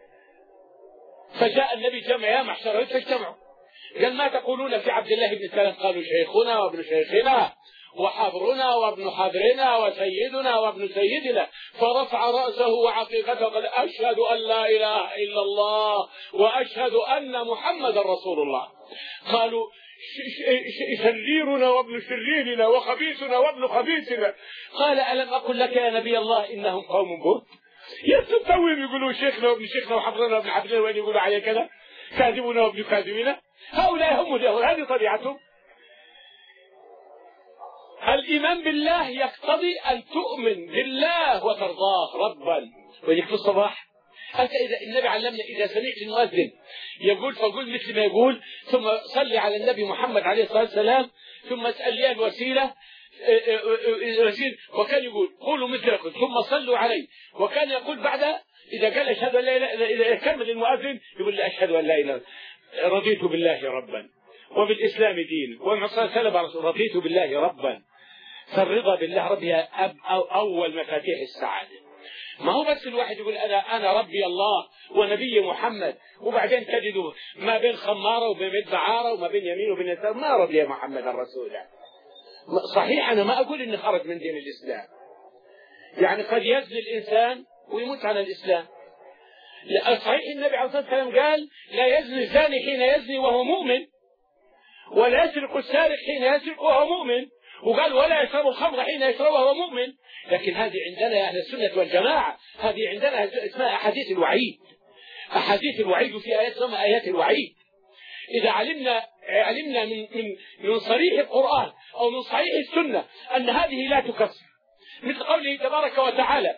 فجاء النبي جمع يا محشر فاجتمعوا، قال ما تقولون في عبد الله بن سلام؟ قالوا شيخنا وابن شيخنا وحبرنا وابن حبرنا وسيدنا وابن سيدنا. فرفع رأسه وعقيقته قال أشهد أن لا إله إلا الله وأشهد أن محمد رسول الله. قالوا شريرنا وابن شريرنا وخبيثنا وابن خبيثنا. قال ألم أقل لك يا نبي الله إنهم قوم بهت يستوي يقولوا شيخنا وابن شيخنا وحبرنا وابن حبرنا وين يقولوا عليه كذا كاذبون وابن كاذبين. هؤلاء هم اليهود، هذه طبيعتهم. الإيمان بالله يقتضي أن تؤمن بالله وترضاه ربا. ويجيك في الصباح أنت إذا النبي علمنا إذا سمعت المؤذن يقول فقل مثل ما يقول، ثم صلي على النبي محمد عليه الصلاة والسلام، ثم اسأل لي الوسيلة وكان يقول قولوا مثلكم ثم صلوا عليه. وكان يقول بعد إذا قال أشهد أن لا إله إلا، إذا كمل المؤذن يقول لي أشهد أن لا إله، رضيت بالله ربا وبالإسلام دين ومن صلى الله عليه وسلم رضيت بالله ربا. فالرضا بالله ربي أول مفاتيح السعادة. ما هو بس الواحد يقول أنا ربي الله ونبي محمد، وبعدين تجده ما بين خمارة وما بين دعارة وما بين يمين وبين يسار ما رضي محمد الرسول. صحيح أنا ما أقول إنه خرج من دين الإسلام، يعني قد يزني الإنسان ويموت على الإسلام. صحيح النبي عليه الصلاة والسلام قال لا يزني الزاني حين يزني وهو مؤمن، ولا يسرق السارق حين يسرق وهو مؤمن، وقال ولا يشرب الخمر حين يشرب وهو مؤمن. لكن هذه عندنا يا أهل السنة والجماعة، هذه عندنا اسمها أحاديث الوعيد. أحاديث الوعيد في آيات اسمها آيات الوعيد. إذا علمنا من صريح القرآن أو من صحيح السنة أن هذه لا تكفر، مثل قوله تبارك وتعالى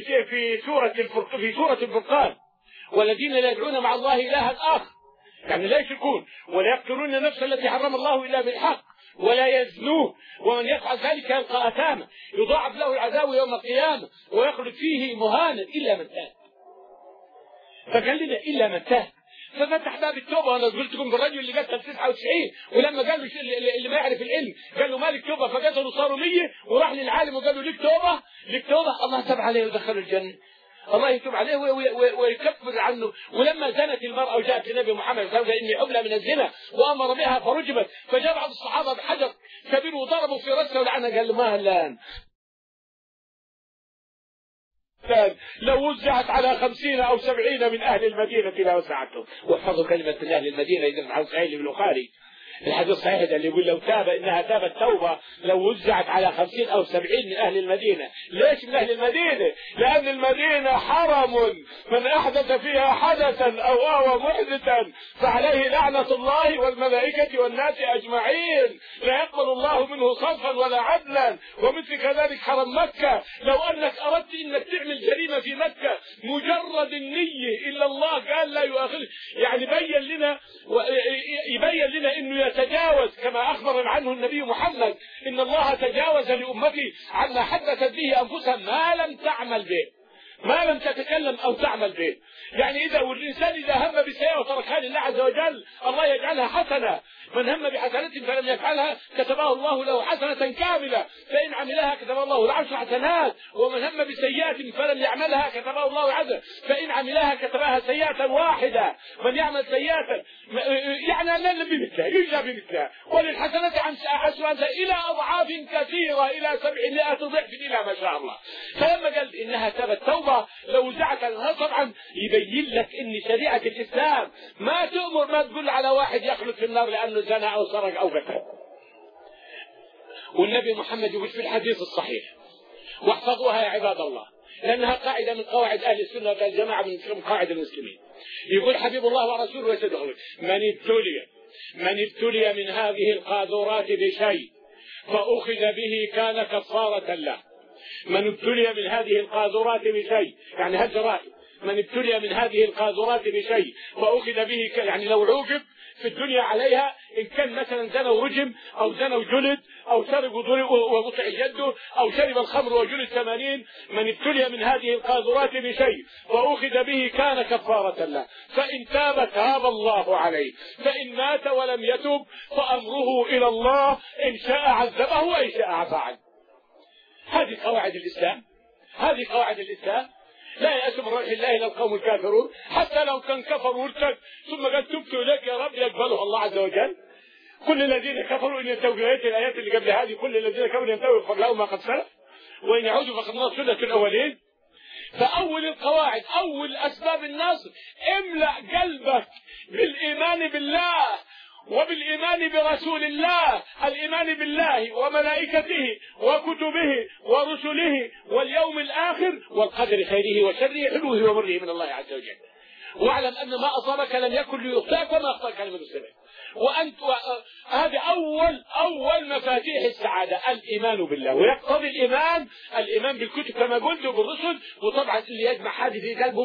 في سورة الفرقان والذين لا يدعون مع الله إلها آخر، يعني لا يشركون ولا يقتلون النفس التي حرم الله إلا بالحق ولا يزنون ومن يفعل ذلك يلقى أثاما يضاعف له العذاب يوم القيامة ويخلد فيه مهانا إلا من تاب. فقال لنا إلا من تاب، ففتح باب التوبة. وانا قلت لكم بالرجل اللي قتل 99 ولما قال له اللي ما يعرف العلم قال له مالك توبة فقتلوا صاروا 100 وراح للعالم وقال له لك توبة الله تاب عليه ودخله الجنة. الله يتوب عليه ويكفر عنه. ولما زنت المرأة وجاءت النبي محمد قال إني حبلى من الزنا وأمر بها فرجمت، فجاء بعض الصحابة بحجر كبير وضربوا في رأسه ولعنه قال له ما هلان لو وزعت على 50 أو 70 من أهل المدينة لوسعتهم. واحفظوا كلمة من أهل المدينة إذا عن صحيح البخاري الحديث الصحيح اللي يقول لو تاب إنها تابت توبة لو وزعت على 50 أو 70 من أهل المدينة. ليش من أهل المدينة؟ لأن المدينة حرم من أحدث فيها حدثا أو آوى محدثا فعليه لعنة الله والملائكة والناس أجمعين، لا يقبل الله منه صرفا ولا عدلا. ومثل كذلك حرم مكة، لو أنك أردت أنك تعمل جريمة في مكة مجرد النية إلا الله قال لا يؤاخذ، يعني يبين لنا أنه يتجاوز كما أخبر عنه النبي محمد إن الله تجاوز لأمتي عما حدثت به أنفسها ما لم تعمل به، ما لم تتكلم أو تعمل به. يعني والإنسان إذا هم بسيئة وتركها لله عز وجل الله يجعلها حسنة. من هم بحسنة فلم يفعلها كتبه الله له حسنة كاملة، فإن عملها كتبه الله له 10 حسنات. ومن هم بسيئة فلم يعملها كتبه الله عز وجل، فإن عملها كتبها سيئة واحدة. من يعمل سيئة يعني لا بمثلها يجزى بمثلها، وللحسنة عن أسوأ إلى أضعاف كثيرة إلى 700 ضعف إلى ما شاء الله. فلما قال إنها تابت توبة لو وزعت عنها طبعا يبين لك إن شريعة الإسلام ما تأمر ما تقول على واحد يخلد في النار لأنه زنى أو سرق أو قتل. والنبي محمد يقول في الحديث الصحيح واحفظوها يا عباد الله لأنها قاعدة من قواعد أهل السنة والجماعة من قواعد المسلمين. يقول حبيب الله ورسوله وسيده من ابتلي من هذه القاذورات بشيء فأخذ به كان كفارة له. من ابتلي من هذه القاذورات بشيء يعني هالجرائم، من ابتلي من هذه القاذورات بشيء فأخذ به يعني لو عوقب في الدنيا عليها إن كان مثلا زنى ورجم أو زنى وجلد أو سرق وقطع يده أو شرب الخمر وجلد 80. من ابتلي من هذه القاذورات بشيء فأخذ به كان كفارة له، فإن تاب تاب الله عليه، فإن مات ولم يتب فأمره إلى الله إن شاء عذبه وإن شاء عفى عنه. هذه قواعد الإسلام، هذه قواعد الإسلام. لا يأس من روح الله إلا القوم الكافرون. حتى لو كان كفر وارتد ثم قد تبت إليك يا رب يقبله الله عز وجل. كل الذين كفروا إن ينتهوا الآيات اللي قبل هذه كل الذين كفروا ينتهوا يغفر لهم ما قد سلف وإن يعودوا فقد مضت سنة الأولين. فأول القواعد أول أسباب النصر املأ قلبك بالإيمان بالله وبالإيمان برسول الله، الإيمان بالله وملائكته وكتبه ورسله واليوم الآخر والقدر خيره وشره حلوه ومره من الله عز وجل. واعلم أن ما أصابك لم يكن ليخطئك وما أخطأك لم يكن ليصيبك. وأنت هذه أول مفاتيح السعادة، الإيمان بالله. ويقتضي الإيمان بالكتب كما قلت وبالرسل. وطبعا اللي يجمع هذه في قلبه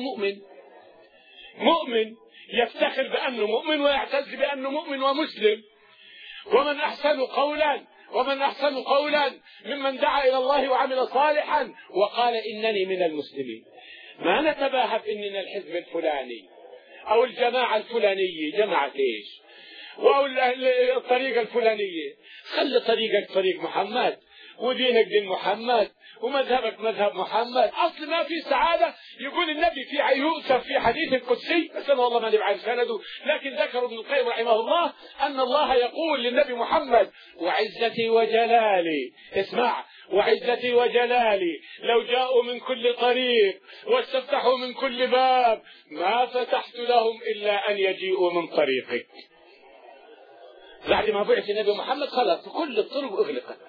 مؤمن يفتخر بأنه مؤمن ويعتز بأنه مؤمن ومسلم. ومن أحسن قولا ممن دعا إلى الله وعمل صالحا وقال إنني من المسلمين. ما نتباهى بأننا الحزب الفلاني أو الجماعة الفلانية، جماعة إيش؟ أو الطريقة الفلانية. خلي طريقك طريق محمد، ودينك دين محمد، ومذهبك مذهب محمد. أصل ما في سعادة. يقول النبي في يؤسف في حديث القدسي، أسأل الله ما نبعد سنده، لكن ذكر ابن القيم رحمه الله أن الله يقول للنبي محمد: وعزتي وجلالي، اسمع، وعزتي وجلالي لو جاءوا من كل طريق واستفتحوا من كل باب ما فتحت لهم إلا أن يجيئوا من طريقك. بعد ما بعث النبي محمد خلاص كل الطرق أغلقت،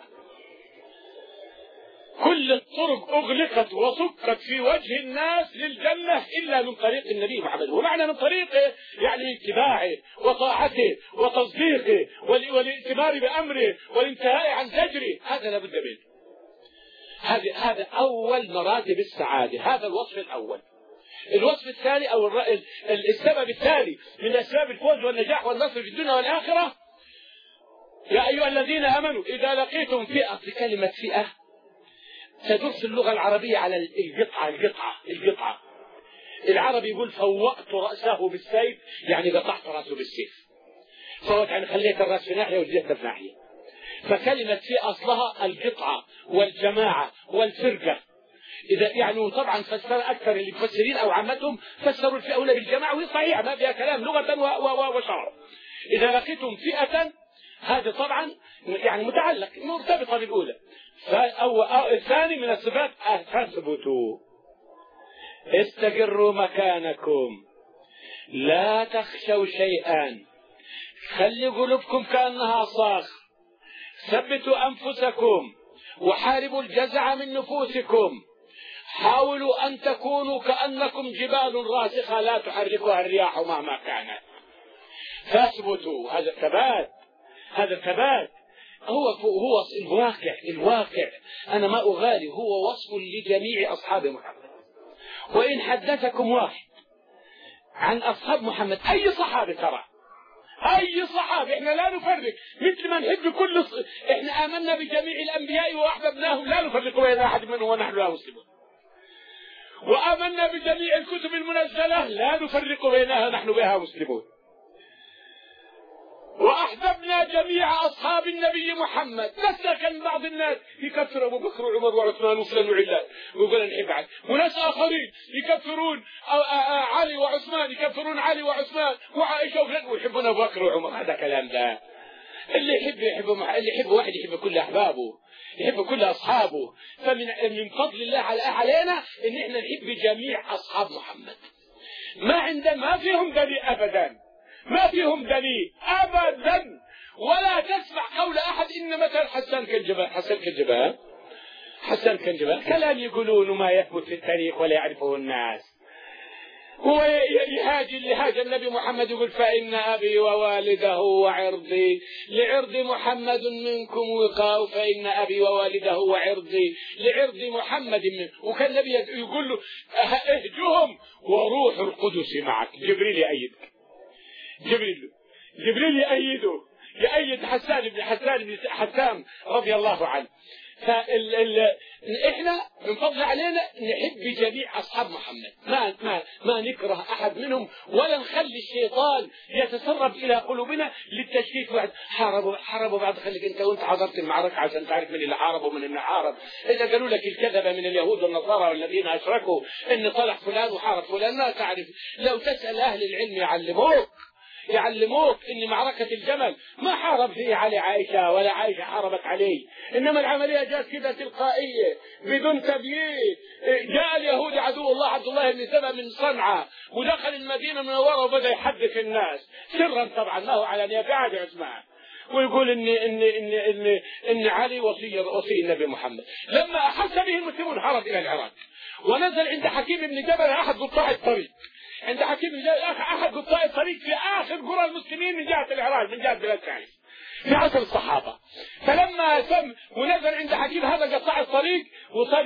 كل الطرق أغلقت وصكت في وجه الناس للجنة إلا من طريق النبي محمد. ومعنى من طريقه يعني اتباعه وطاعته وتصديقه والائتمار بأمره والانتهاء عن زجره. هذا لابد منه. هذا أول مراتب السعادة، هذا الوصف الأول. الوصف الثاني أو السبب الثاني من أسباب الفوز والنجاح والنصر في الدنيا والآخرة: يا أيها الذين آمنوا إذا لقيتم فئة. بكلمة فئة تدور في اللغة العربية على القطعة. العربي يقول فوقت رأسه بالسيف، يعني قطعت رأسه بالسيف. فوت يعني خليت الرأس في ناحية وجدت في ناحية. فكلمة فئة أصلها القطعة والجماعة والفرقة. إذا يعني طبعا فسر أكثر اللي مفسرين أو عامتهم فسروا الفئة الأولى بالجماعة، وهي صحيحة ما فيها كلام لغة وشرعا. إذا لقيتم فئة هذا طبعا يعني متعلق مرتبطة بالأولى. الثاني من الصفات: فاثبتوا، استقروا مكانكم، لا تخشوا شيئا، خلي قلوبكم كأنها صاخ، ثبتوا أنفسكم وحاربوا الجزع من نفوسكم، حاولوا أن تكونوا كأنكم جبال راسخة لا تحركها الرياح مهما كانت. فاثبتوا. هذا الثبات هو الواقع. أنا ما أغالي، هو وصف لجميع أصحاب محمد. وإن حدثكم واحد عن أصحاب محمد، أي صحابة ترى، أي صحابة، إحنا لا نفرق، مثل ما نحب إحنا آمنا بجميع الأنبياء وأحببناهم لا نفرق بين أحد منهم ونحن لا مسلمون. وآمنا بجميع الكتب المنزلة لا نفرق بينها نحن بها مسلمون. وأحببنا جميع أصحاب النبي محمد. لسه كان بعض الناس يكفر أبو بكر وعمر وعثمان وفلان وعلان ويقول نحب علي، وناس آخرين يكفرون علي وعثمان، يكفرون علي وعثمان وعائشة وفلان ويحبون أبو بكر وعمر. هذا كلام ده. اللي يحب واحد يحب كل أحبابه، يحب كل أصحابه. فمن فضل الله علينا إن إحنا نحب جميع أصحاب محمد. ما فيهم دليل أبدا، ما فيهم دليل أبدا. ولا تسمع قول أحد إن مثلا حسان كان جبال كلام يقولون ما يثبت في التاريخ ولا يعرفه الناس. هو يهاج النبي محمد يقول: فإن أبي ووالده وعرضي لعرض محمد منكم وقاء، فإن أبي ووالده وعرضي لعرض محمد منكم. وكان النبي يقول له: اهجهم وروح القدس معك. جبريل يأيد حسان بن حسان رضي الله عنه. احنا من فضل علينا نحب جميع اصحاب محمد، ما نكره احد منهم، ولا نخلي الشيطان يتسرب الى قلوبنا للتشكيك. بعد حاربوا بعد، خليك انت وانت حضرت المعركه عشان تعرف من اللي حارب ومن اللي حارب. اذا قالوا لك الكذبه من اليهود والنصارى والذين اشركوا ان طلع فلان وحارب فلان، ما تعرف. لو تسال اهل العلم يعلموك ان معركة الجمل ما حارب فيه علي عائشة ولا عائشة حاربت عليه، انما العملية جات كده تلقائية بدون تبييت. جاء اليهودي عدو الله عبد الله بن سبأ من صنعاء ودخل المدينة المنورة وبدأ يحدث الناس سرا طبعا، ما هو علانية في عهد عثمان، ويقول ان علي وصي النبي محمد. لما احس به المسلمون هرب الى العراق ونزل عند حكيم بن جبل احد قطاع الطريق، عند حكيم بن جبل احد قطاع الطريق في اخر قرى المسلمين من جهه العراق، من جهه بلاد فارس في عصر الصحابه. فلما تم ونزل عند حكيم هذا قطاع الطريق وصار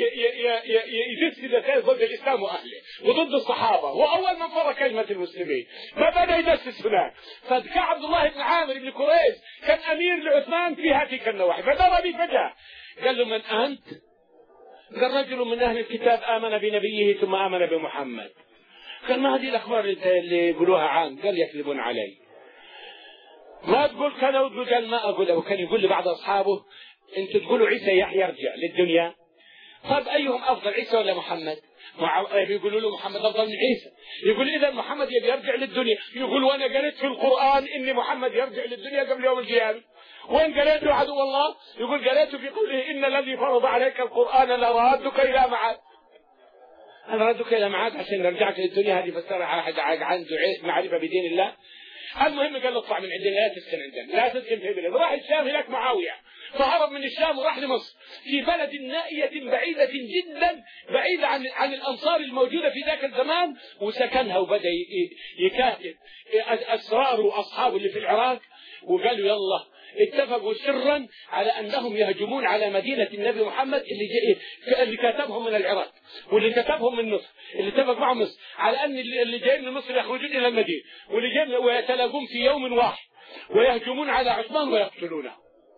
يجسد ضد الاسلام واهله وضد الصحابه، واول من فرق كلمه المسلمين فبدا يدسس هناك. فكان عبد الله بن عامر بن قريش كان امير لعثمان في هذه النواحي، فدار به فجاه قال له من انت؟ قال رجل من اهل الكتاب امن بنبيه ثم امن بمحمد. قال ما هذه الاخبار اللي يقولوها عام؟ قال يكذبون علي. ما تقول كذا وتقول قال ما اقول. وكان يقول لبعض اصحابه انتوا تقولوا عيسى يرجع للدنيا، طب ايهم افضل عيسى ولا محمد؟ يقولوا له محمد افضل من عيسى. يقول اذا محمد يبي يرجع للدنيا. يقول وانا قريت في القران ان محمد يرجع للدنيا قبل يوم القيامه. وين قريته عدو الله؟ يقول قريته في قوله ان الذي فرض عليك القران لرادك الى معاد. انا ردك الى معاد عشان نرجعك للدنيا، هذه فسرها عنده معرفه بدين الله. المهم قال له اطلع من عندنا لا تسكن عندنا، لا تسكن في بلد. راح الشام هناك معاويه، فهرب من الشام وراح لمصر في بلد نائيه بعيده جدا، بعيده عن الانصار الموجوده في ذاك الزمان، وسكنها وبدا يكاتب اسرار واصحابه اللي في العراق. وقالوا يلا اتفقوا سرا على انهم يهجمون على مدينه النبي محمد اللي كتبهم من العراق واللي كتبهم من مصر، اللي اتفق معهم مصر على ان اللي جايين من مصر يخرجون الى المدينه واللي جايين ويتلاقون في يوم واحد ويهجمون على عثمان ويقتلونه.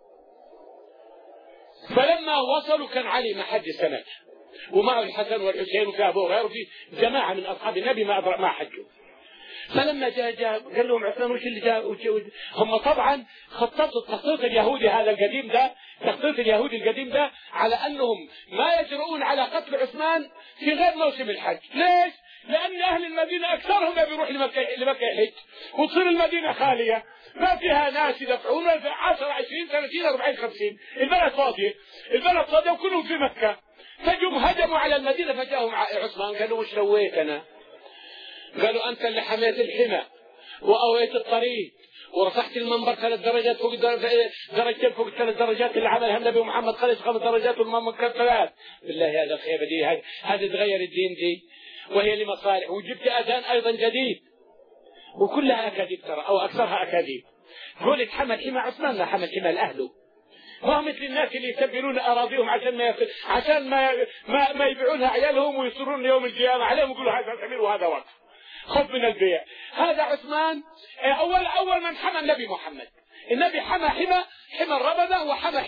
فلما وصلوا كان علي ما حد سند، ومعه الحسن والحسين وفي ابو هريره وفي جماعه من اصحاب النبي ما حجوا. فلما جاء قال لهم عثمان وش اللي جاء؟ هم طبعا خططوا التخطيط اليهودي هذا القديم ده، تخطيط اليهودي القديم ده على انهم ما يجرؤون على قتل عثمان في غير موسم الحج. ليش؟ لان اهل المدينه اكثرهم يروح لمكه يحج وتصير المدينه خاليه ما فيها ناس يدفعون 10 20 30 40 50، البلد فاضيه وكلهم في مكه. فجم هجموا على المدينه فجاءهم عثمان قالوا وش سويت انا؟ قالوا أنت اللي حميت الحمى وأويت الطريق ورفعت المنبر 3 درجات فوق درجتين فوق ال3 درجات اللي عملها النبي محمد، 5 درجات والمنبر 3. بالله هذا الخيبة دي هذه تغير الدين دي وهي لمصالح. وجبت أذان أيضا جديد وكلها أكاذيب ترى أو أكثرها أكاذيب. قولت حمى الحمى عثمان ما حمى الحمى لأهله، ما هم مثل الناس اللي يسبلون أراضيهم عشان ما يبيعونها عيالهم ويصرون يوم القيامة عليهم ويقولوا هذا سبيل وهذا وقف خذ من البيع. هذا عثمان أول من حمى النبي محمد. النبي حمى الربذة وحمى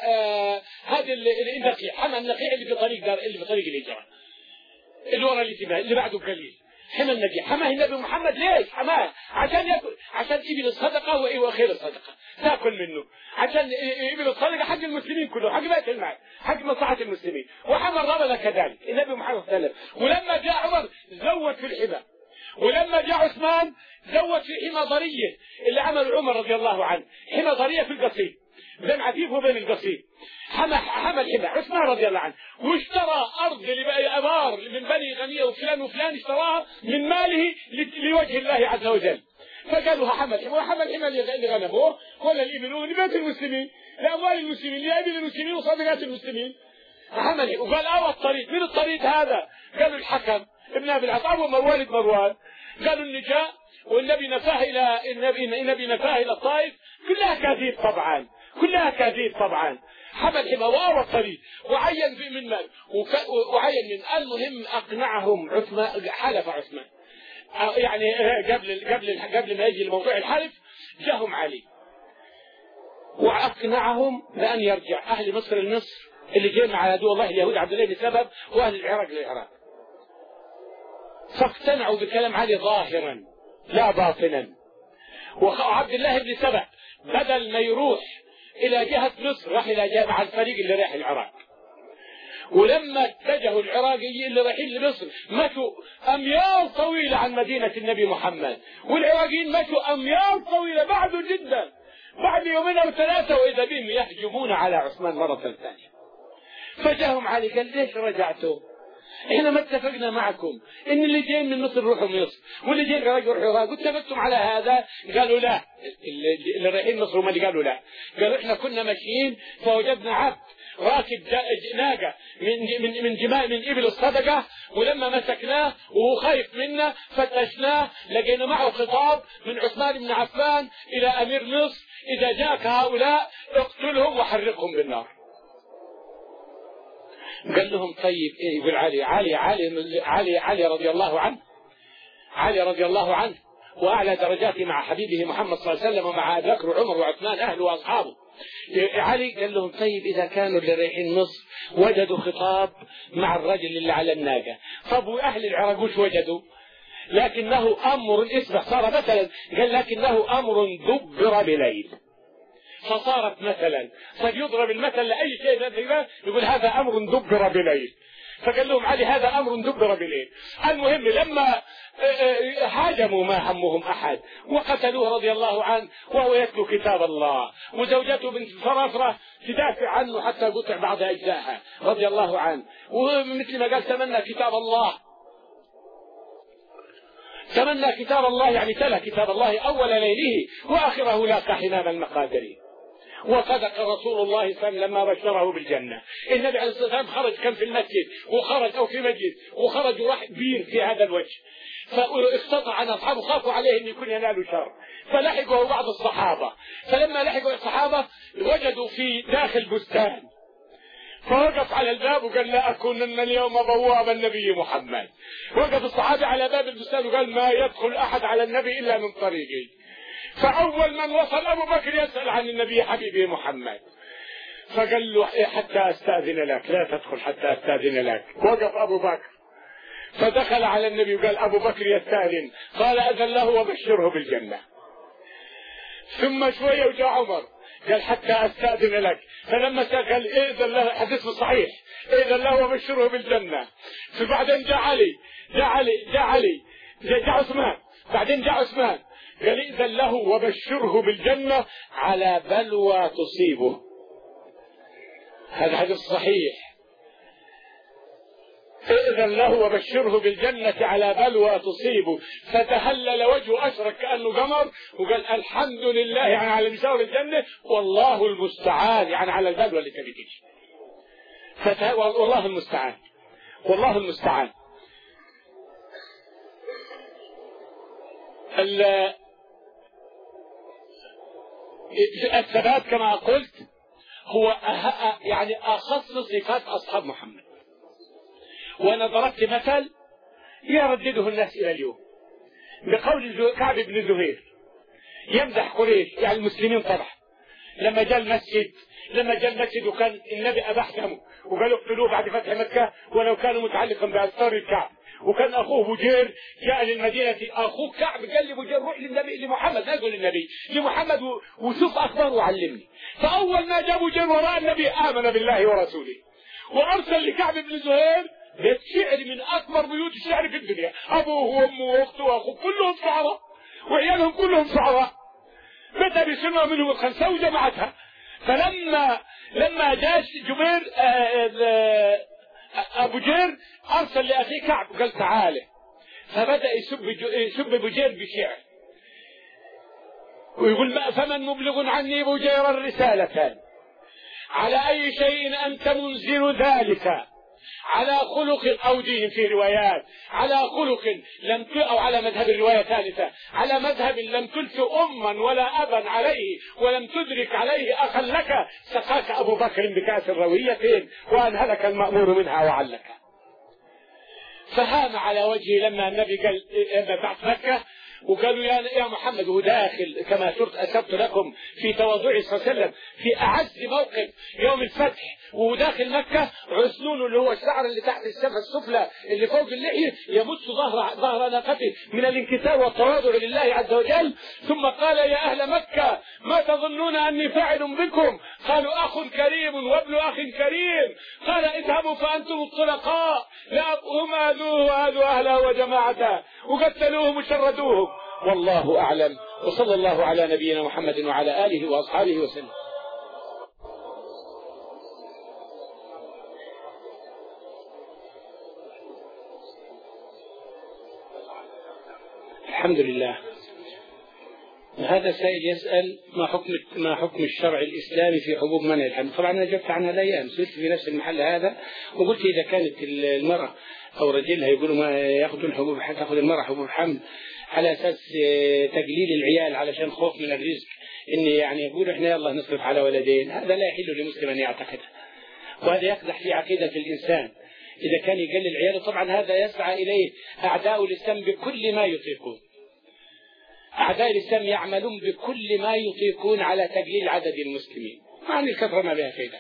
هذا النقيع، حمى النقيع اللي في طريق الهجرة اللي ورا الاتباع اللي بعده قليل. حمى النبي، حماه النبي محمد. ليش حماه؟ عشان ياكل، عشان ابل الصدقه وخير الصدقه تاكل منه، عشان ابل الصدقه حق المسلمين كلهم، حق بيت المال، حق مصلحه المسلمين. وحمى الربذة كذلك النبي محمد صلى الله عليه وسلم. ولما جاء عمر زود في الحمى، ولما جاء عثمان زود في حمى ضريه اللي عمل عمر رضي الله عنه، حمى ضريه في القصيم بين عفيف وبين القصيم. حمى الحمى عثمان رضي الله عنه، واشترى ارض لابار من بني غنيه وفلان اشتراها من ماله لوجه الله عز وجل. فقالوا حمى الحمى، وحمى الحمى لغنمه ولا الابل لبيت المسلمين، لاموال المسلمين، لابل المسلمين وصدقات المسلمين. حمى وقال الطريق من الطريق هذا؟ قالوا الحكم ابن ابي العطاء ومروان مروان. قالوا النجاة والنبي نفاه الى الطائف. كلها كاذيب طبعا. حمى الحمى وأوى الطريق وعين في من مال وعين من. المهم اقنعهم عثمان، حلف عثمان يعني قبل ما يجي الموضوع الحلف جاهم علي واقنعهم بان يرجع اهل مصر لمصر اللي جاء مع عدو الله اليهود عبد الله بن سبأ واهل العراق للعراق. فاقتنعوا بكلام علي ظاهرا لا باطنا. وعبد الله بن سبأ بدل ما يروح الى جهة مصر راح الى جهة مع الفريق اللي رايح العراق. ولما اتجهوا العراقيين اللي رايحين لمصر مشوا أميال طويلة عن مدينة النبي محمد، والعراقيين مشوا أميال طويلة بعده جدا، بعد يومين أو ثلاثة وإذا بهم يهجمون على عثمان مرة ثانية. فجاءهم علي قال ليش رجعتوا؟ احنا ما اتفقنا معكم ان اللي جايين من مصر يروحوا مصر واللي جايين يروحوا العراق، واتفقتم على هذا؟ قالوا لا. اللي رايحين مصر هم اللي قالوا لا، قالوا احنا كنا ماشيين فوجدنا عبد راكب ناقه من ابل الصدقه، ولما مسكناه وهو خايف منا فتشناه لقينا معه خطاب من عثمان بن عفان الى امير مصر: اذا جاك هؤلاء اقتلهم وحرقهم بالنار. قال لهم طيب ايه؟ يقول علي رضي الله عنه، علي رضي الله عنه واعلى درجاته مع حبيبه محمد صلى الله عليه وسلم ومع ابي بكر وعمر وعثمان اهله واصحابه. علي قال لهم طيب اذا كانوا اللي رايحين مصر وجدوا خطاب مع الرجل اللي على الناقه، طب واهل العراق وش وجدوا؟ لكنه امر اصبح صار مثلا، قال لكنه امر دبر بليل، فصارت مثلا، فيضرب المثل لاي شيء يقول هذا امر دبر بليل. فقال لهم علي هذا امر دبر بليل. المهم لما هاجموا ما همهم احد وقتلوه رضي الله عنه وهو يتلو كتاب الله، وزوجته بنت فرافره تدافع عنه حتى قطع بعض اجزائها رضي الله عنه، ومثل ما قال تمنى كتاب الله، تمنى كتاب الله يعني تلا كتاب الله اول ليله واخره لاقى حمام المقادير. وصدق رسول الله صلى الله عليه وسلم لما بشره بالجنة. النبي عليه الصلاة والسلام خرج كان في المسجد وخرج أو في مسجد وخرج وراح بير في هذا الوجه، فاقتطع عن أصحابه، خافوا عليه أن يكون ينالوا شر، فلحقوا بعض الصحابة، فلما لحقوا الصحابة وجدوا في داخل بستان، فوقف على الباب وقال لا أكونن اليوم بواب النبي محمد. وقف الصحابة على باب البستان وقال ما يدخل أحد على النبي إلا من طريقي. فأول من وصل أبو بكر يسأل عن النبي حبيبي محمد، فقال له حتى أستأذن لك، لا تدخل حتى أستأذن لك. وقف أبو بكر فدخل على النبي وقال أبو بكر يستأذن، قال أذن له وبشره بالجنة. ثم شوية وجاء عمر قال حتى أستأذن لك، فلما قال إذن له، حديث صحيح، إذن له وبشره بالجنة. فبعدين جاء عثمان، بعدين جاء عثمان قال إذن له وبشره بالجنة على بلوى تصيبه. هذا حديث صحيح. إذن له وبشره بالجنة على بلوى تصيبه، فتهلل وجهه أشرك كأنه قمر وقال الحمد لله يعني على بشار الجنة، والله المستعان يعني على البلوى اللي تبي تيجي. والله المستعان، والله المستعان. الثبات كما قلت هو يعني أخص صفات أصحاب محمد. وأنا ضربت مثل يردده الناس إلى اليوم بقول كعب بن زهير يمدح قريش يعني المسلمين طبعا لما جاء المسجد وكان النبي أباح دمه وقالوا اقتلوه بعد فتح مكة ولو كان متعلقا بأستار الكعب، وكان أخوه بجير جاء للمدينة، أخوه كعب قال لبجير روح للنبي لمحمد، لا يقول للنبي لمحمد وشوف أخباره وعلمني. فأول ما جاء بجير وراء النبي آمن بالله ورسوله، وأرسل لكعب بن زهير بيت شعر من أكبر بيوت الشعر في الدنيا، أبوه وأمه وأخته وأخوه كلهم شعراء وعيالهم كلهم شعراء، بدأ بسنة منهم الخمسة وجمعتها. فلما جاء جبير أبو جير أرسل لأخيه كعب وقال تعالى، فبدأ يسب بجير بشعر ويقول فمن مبلغ عني بجير الرسالة، على أي شيء أنت منزل ذلك، على خلق أو دين في روايات، على خلق لم أو على مذهب الرواية ثالثة، على مذهب لم تلف أما ولا أبا عليه ولم تدرك عليه أخا لك، سقاك أبو بكر بكأس روية وأنهلك المأمور منها وعلك. فهام على وجهه لما النبي قال بعد مكة وقالوا يا محمد، وهو داخل كما أشرت لكم في تواضعه صلى الله عليه وسلم في أعز موقف يوم الفتح، وهو داخل مكة، عسنون اللي هو الشعر اللي تحت الشفة السفلى اللي فوق اللحية يمس ظهر ناقته من الانكسار والتواضع لله عز وجل. ثم قال يا أهل مكة ما تظنون أني فاعل بكم؟ قالوا أخ كريم وابن أخ كريم. قال اذهبوا فأنتم الطلقاء، هم آذوه وآذوا أهله وجماعته وقتلوهم وشردوهم. والله أعلم، وصلى الله على نبينا محمد وعلى آله وأصحابه وسلم. الحمد لله. هذا سائل يسأل ما حكم الشرع الإسلامي في حبوب منع الحمل. طبعا أنا جبت عنها لا أيام، سئلت في نفس المحل هذا وقلت إذا كانت المرأة أو رجلها يقولوا ما يأخذون حبوب، تأخذ المرأة حبوب حمل على أساس تقليل العيال علشان خوف من الرزق، إن يعني يقول إحنا يلا نصرف على ولدين، هذا لا يحل لمسلم أن يعتقده، وهذا يقدح في عقيدة الإنسان إذا كان يقلل عياله. طبعا هذا يسعى إليه أعداء الإسلام بكل ما يطيقون. أعداء الإسلام يعملون بكل ما يطيقون على تقليل عدد المسلمين، يعني الكثرة ما بها فائدة،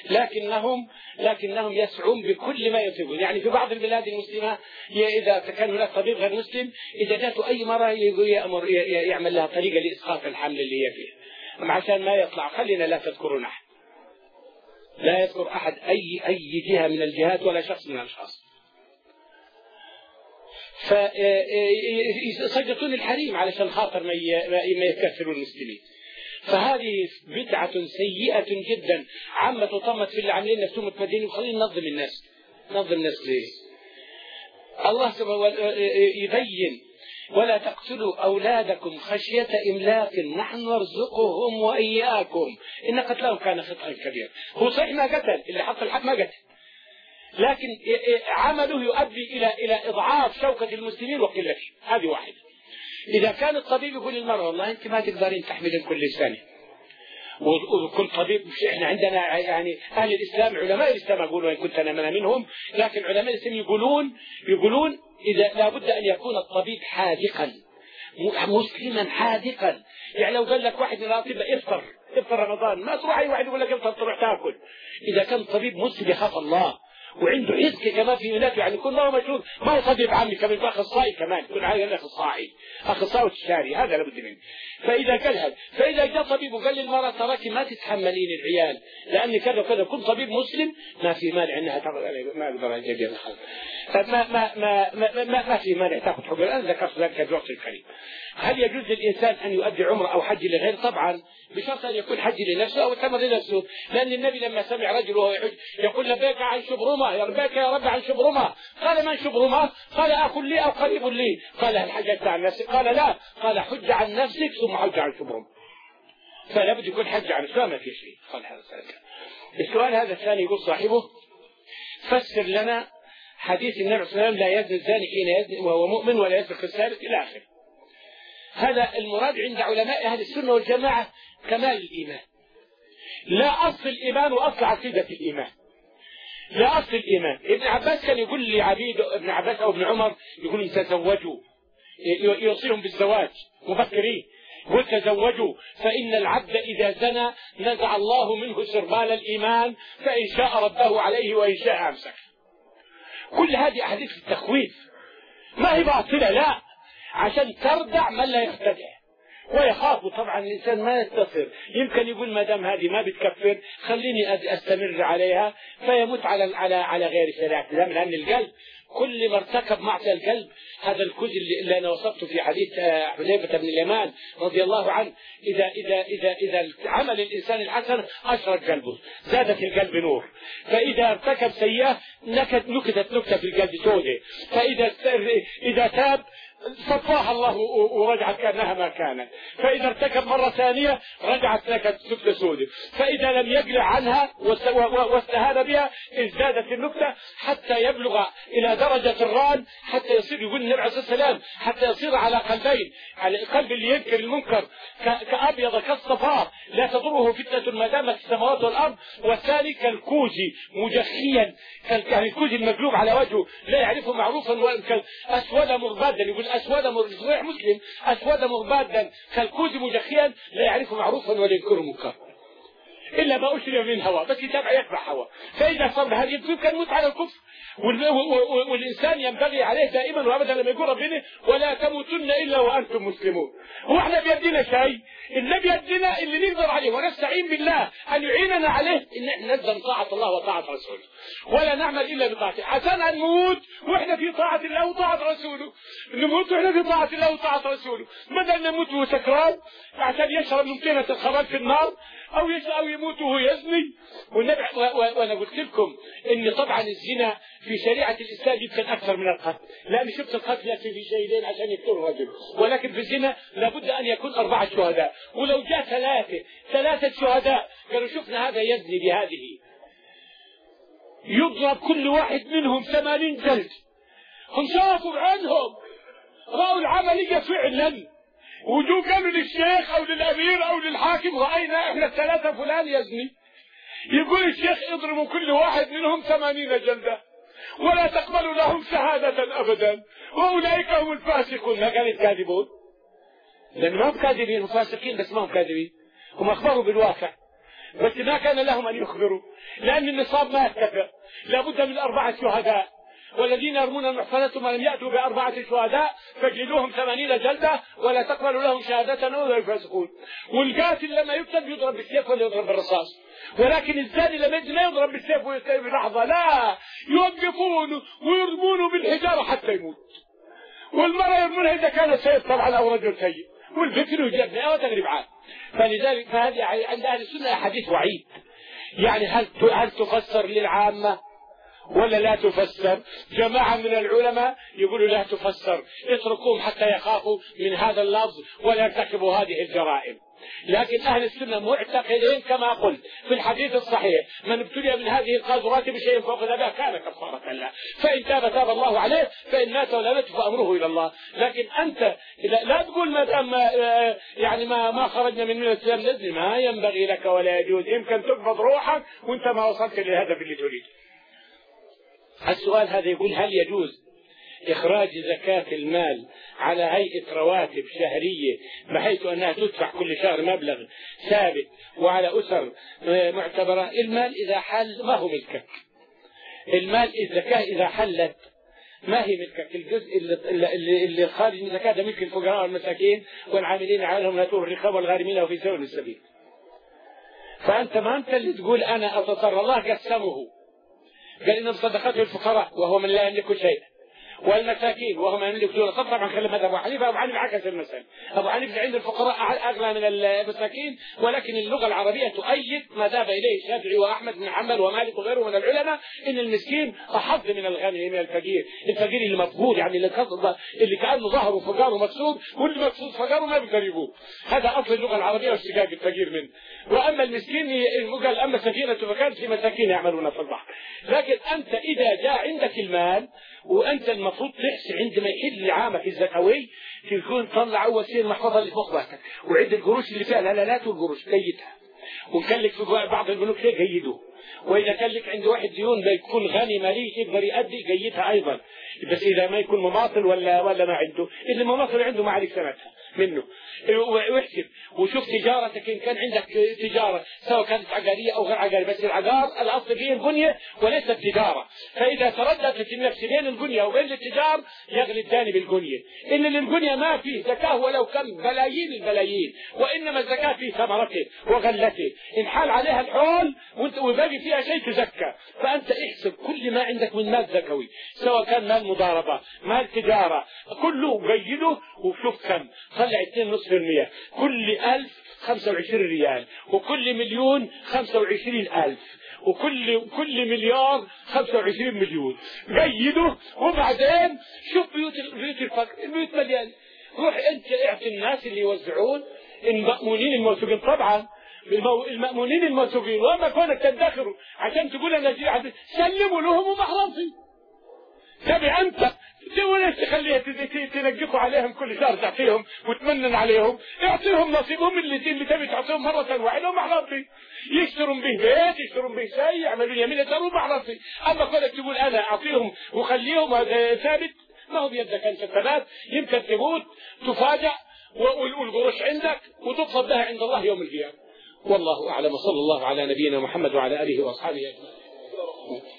لكنهم يسعون بكل ما يطيقون. يعني في بعض البلاد المسلمة إذا كان هناك طبيب غير مسلم إذا جاءته أي مرة يعمل لها طريقة لإسقاط الحمل اللي هي فيها، عشان ما يطلع. خلينا لا تذكرون أحد، لا يذكر أحد أي جهة من الجهات ولا شخص من الأشخاص، فيسجطون الحريم علشان خاطر ما يكفروا المسلمين. فهذه بدعة سيئة جدا عامة طمت في اللي عاملين نفسهم متمدنين. وخلينا ننظم الناس ليه. الله سبحانه يبين ولا تقتلوا أولادكم خشية إملاق نحن نرزقهم وإياكم إن قتلهم كان خطأ كبير. هو صحيح ما قتل، اللي حط الحد ما قتل، لكن عمله يؤدي إلى إضعاف شوكة المسلمين وقلتهم. هذه واحدة. إذا كان الطبيب يقول للمرأة والله أنت ما تقدرين تحملين كل سنة، وكل طبيب، احنا عندنا يعني أهل الإسلام علماء الإسلام يقولون وإن كنت أنا منهم، لكن علماء الإسلام يقولون إذا لابد أن يكون الطبيب حاذقا مسلما حاذقا. يعني لو قال لك واحد من الأطباء افطر رمضان، ما تروح أي واحد يقول لك افطر تروح تاكل. إذا كان طبيب مسلم يخاف الله وعنده حزق كمان في هناك، يعني يكون له مشهور، ما هو طبيب عامي كمان، يكون اخصائي كمان، يكون عايز اخصائي استشاري، هذا لابد منه. فاذا جاء طبيب وقال للمراه تراكي ما تتحملين العيال لان كذا وكذا، كل طبيب مسلم ما في مانع انها ما اقدر اجيب الخلق، ما في مانع تاخذ حبوب. انا ذكرت ذلك في الوقت الكريم. هل يجوز للانسان ان يؤدي عمره او حج لغيره؟ طبعا بشرط ان يكون حج لنفسه او تمر لنفسه، لان النبي لما سمع رجل وهو يحج يقول لبيك عن شبرمه، لبيك يا رب عن شبرمه. قال من شبرمه؟ قال اخ لي او قريب لي. قال هل حججت عن نفسك؟ قال لا. قال حج عن نفسك ثم حج عن شبرمه. فلا بد يكون حج عن نفسه، ما في شيء. قال هذا السؤال هذا الثاني يقول صاحبه فسر لنا حديث النبي صلى الله عليه وسلم لا يزني الزاني حين يزني وهو مؤمن ولا يسرق السارق الى اخره. هذا المراد عند علماء اهل السنه والجماعه كمال الايمان، لا اصل الايمان واصل عقيده الايمان، لا اصل الايمان. ابن عباس كان يقول لعبيد ابن عباس او ابن عمر يقول تزوجوا، يوصيهم بالزواج مبكرين، يقول تزوجوا فان العبد اذا زنى نزع الله منه سربال الايمان فان شاء رده عليه وان شاء امسك. كل هذه احاديث التخويف ما هي باطله، لا، عشان تردع من لا يختدع ويخاف. طبعا الانسان ما يستصر، يمكن يقول ما دام هذه ما بتكفر خليني استمر عليها فيموت على غير شريعه الله. لان القلب كل ما ارتكب معصيه القلب، هذا الكوز اللي انا وصفته في حديث حذيفه بن اليمان رضي الله عنه، اذا عمل الانسان الحسن اشرق قلبه، زادت القلب نور. فاذا ارتكب سيئه نكتت نكته في القلب سوداء. فاذا تاب صفاها الله ورجعت كأنها ما كانت. فإذا ارتكب مرة ثانية رجعت نكتة سوداء. فإذا لم يقلع عنها واستهان بها ازدادت النكتة حتى يبلغ إلى درجة الران، حتى يصير يقول النبي عليه الصلاة والسلام حتى يصير على قلبين، على القلب اللي ينكر المنكر كأبيض كالصفار لا تضره فتنة ما دامت السماوات والأرض، والثاني كالكوز مجخيا، كالكوز المقلوب على وجهه لا يعرفه معروفا، أسود مربادا، يقول صحيح مسلم أسود مربادا كالكوز مجخيا لا يعرف معروفا ولا ينكر منكرا إلا ما أشرب من هواء، بس يتابع يتبع هواء. فإذا صار هذه يمكن يموت على الكفر. والإنسان ينبغي عليه دائما وأبدا لما يقول ربنا ولا تموتن إلا وأنتم مسلمون. هو احنا بيدنا شيء؟ اللي بيدنا اللي نقدر عليه، ونستعين بالله أن يعيننا عليه إن احنا نلزم طاعة الله وطاعة رسوله، ولا نعمل إلا بطاعته، عشان نموت وإحنا في طاعة الله وطاعة رسوله. نموت وإحنا في طاعة الله وطاعة رسوله، بدل نموت وهو سكران عشان يشرب من طينة الخبال في النار، أو يموت وهو يزني. وأنا قلت لكم إن طبعا الزنا في شريعة الإسلام يمكن أكثر من القتل، لأن شفت القتل يأتي في شهيدين عشان يقتل الرجل، ولكن في الزنا لابد أن يكون 4 شهداء، ولو جاء 3 شهداء قالوا شفنا هذا يزني بهذه، يضرب كل واحد منهم 80 جلد. هم شافوا بعينهم، رأوا العملية فعلا، وجو قالوا للشيخ أو للأمير أو للحاكم رأينا إحنا 3 فلان يزني. يقول الشيخ اضربوا كل واحد منهم 80 جلدة ولا تقبلوا لهم شهادة أبدا، وأولئك هم الفاسقون. ما قال الكاذبون؟ لأن ما هم كاذبين، هم فاسقين بس ما هم كاذبين، هم أخبروا بالواقع بس ما كان لهم أن يخبروا، لأن النصاب ما اتفق، لابد من 4 شهداء. والذين يرمون المحصنات ولم يأتوا ب4 شهداء فاجلدوهم 80 جلدة ولا تقبلوا لهم شهادة ولا يفاسقون. والقاتل لما يقتل يضرب بالسيف ولا يضرب بالرصاص، ولكن الزاني لما يجي لا يضرب بالسيف ويستوي بلحظة، لا، يوقفونه ويرمونه بالحجارة حتى يموت. والمرأة يرمونها إذا كان سيد طبعا أو رجل سيء، والبكر يجاب أو تغرب عام. فلذلك فهذه عند أهل السنة أحاديث وعيد، يعني هل تفسر للعامة ولا لا تفسر؟ جماعة من العلماء يقولوا لا تفسر، اتركوهم حتى يخافوا من هذا اللفظ ولا يرتكبوا هذه الجرائم. لكن أهل السنة معتقدين كما قلت في الحديث الصحيح من ابتلي من هذه القاذورات بشيء فوق ذلك كان كفارة له، فإن تاب الله عليه، فإن مات ولا مات فأمره إلى الله. لكن أنت لا تقول ما دام يعني ما خرجنا من الإسلام نزل، ما ينبغي لك ولا يجوز، يمكن تقبض روحك وأنت ما وصلت للهدف اللي تريد. السؤال هذا يقول هل يجوز إخراج زكاة المال على هيئة رواتب شهرية بحيث أنها تدفع كل شهر مبلغ ثابت وعلى أسر معتبرة؟ المال إذا حل ما هو ملكك، المال الزكاة إذا حلت ما هي ملكك. الجزء اللي خارج من الزكاة ده ملك الفقراء والمساكين والعاملين عليهم لا تور الرقاب والغارمين وفي سبيل السبيل. فأنت ما أنت اللي تقول أنا أتصرف، الله قسمه، قال إن صدقته الفقراء وهو من لا يملك شيء، والمساكين وهم يملكون. طبعا خلي هذا أبو حنيفة، أبو حنيفة عكس المثل، أبو حنيفة عند الفقراء أغلى من المساكين، ولكن اللغة العربية تؤيد ما ذهب إليه الشافعي وأحمد بن حنبل ومالك وغيره من العلماء، إن المسكين أحظ من الغني من الفقير. الفقير اللي مفقود يعني اللي كأنه ظهره فقاره مكسور، واللي مكسور فقاره ما بيقدر يقوم. هذا أصل اللغة العربية واشتقاق الفقير منه. وأما المسكين قال أما سفينة فكانت في مساكين يعملون في البحر. لكن أنت إذا جاء عندك المال وأنت المفروض تحسي عندما يحل عامك الزكوي تكون تطلع أول شيء المحفظة اللي فوق راسك، وعد القروش اللي فيها الهلالات والقروش قيدها، وكان لك في بعض البنوك ليه قيدوه. وإذا كان لك عند واحد ديون بيكون غني مالي يقدر يؤدي قيدها أيضا، بس إذا ما يكون مماطل ولا ما عنده، إذا المماطل عنده ما عليك سنتها منه. واحسب وشوف تجارتك إن كان عندك تجارة سواء كانت عقارية أو غير عقارية، بس العقار الأصل فيه البنية وليس التجارة، فإذا ترددت النفس بين البنية وبين التجار يغلب جانب البنية. إن للبنية ما فيه زكاة ولو كان بلايين البلايين، وإنما الزكاة في ثمرته وغلته، إن حال عليها الحول وباقي فيها شيء تزكى. فأنت احسب كل ما عندك من مال زكوي سواء كان مال مضاربة مال تجارة كله قيده، وشوف كم طلع 2.5%، كل 1000 25 ريال، وكل مليون 25,000، وكل مليار 25 مليون، قيده. وبعدين شوف بيوت الفقر، البيوت مليانة، روح انت اعطي الناس اللي يوزعون المأمونين الموثوقين. طبعا المأمونين الموثوقين، وما كونك تدخروا عشان تقول انا جاي سلموا لهم ومحرمتي. تبي انت وليش تخليها تنقصوا عليهم كل شهر تعطيهم وتمنن عليهم؟ اعطيهم نصيبهم اللي تبي تعطيهم مرة واحدة ومحرمتي. يشترون به بيت، يشترون به شيء، يعملون يمين يسارون محرمتي. اما كونك تقول انا اعطيهم وخليهم هذا ثابت، ما هو بيدك أنت الثبات. يمكن تموت تفاجأ والقروش عندك وتطلب بها عند الله يوم القيامة. والله أعلم. صلى الله على نبينا محمد وعلى آله وأصحابه أجمعين.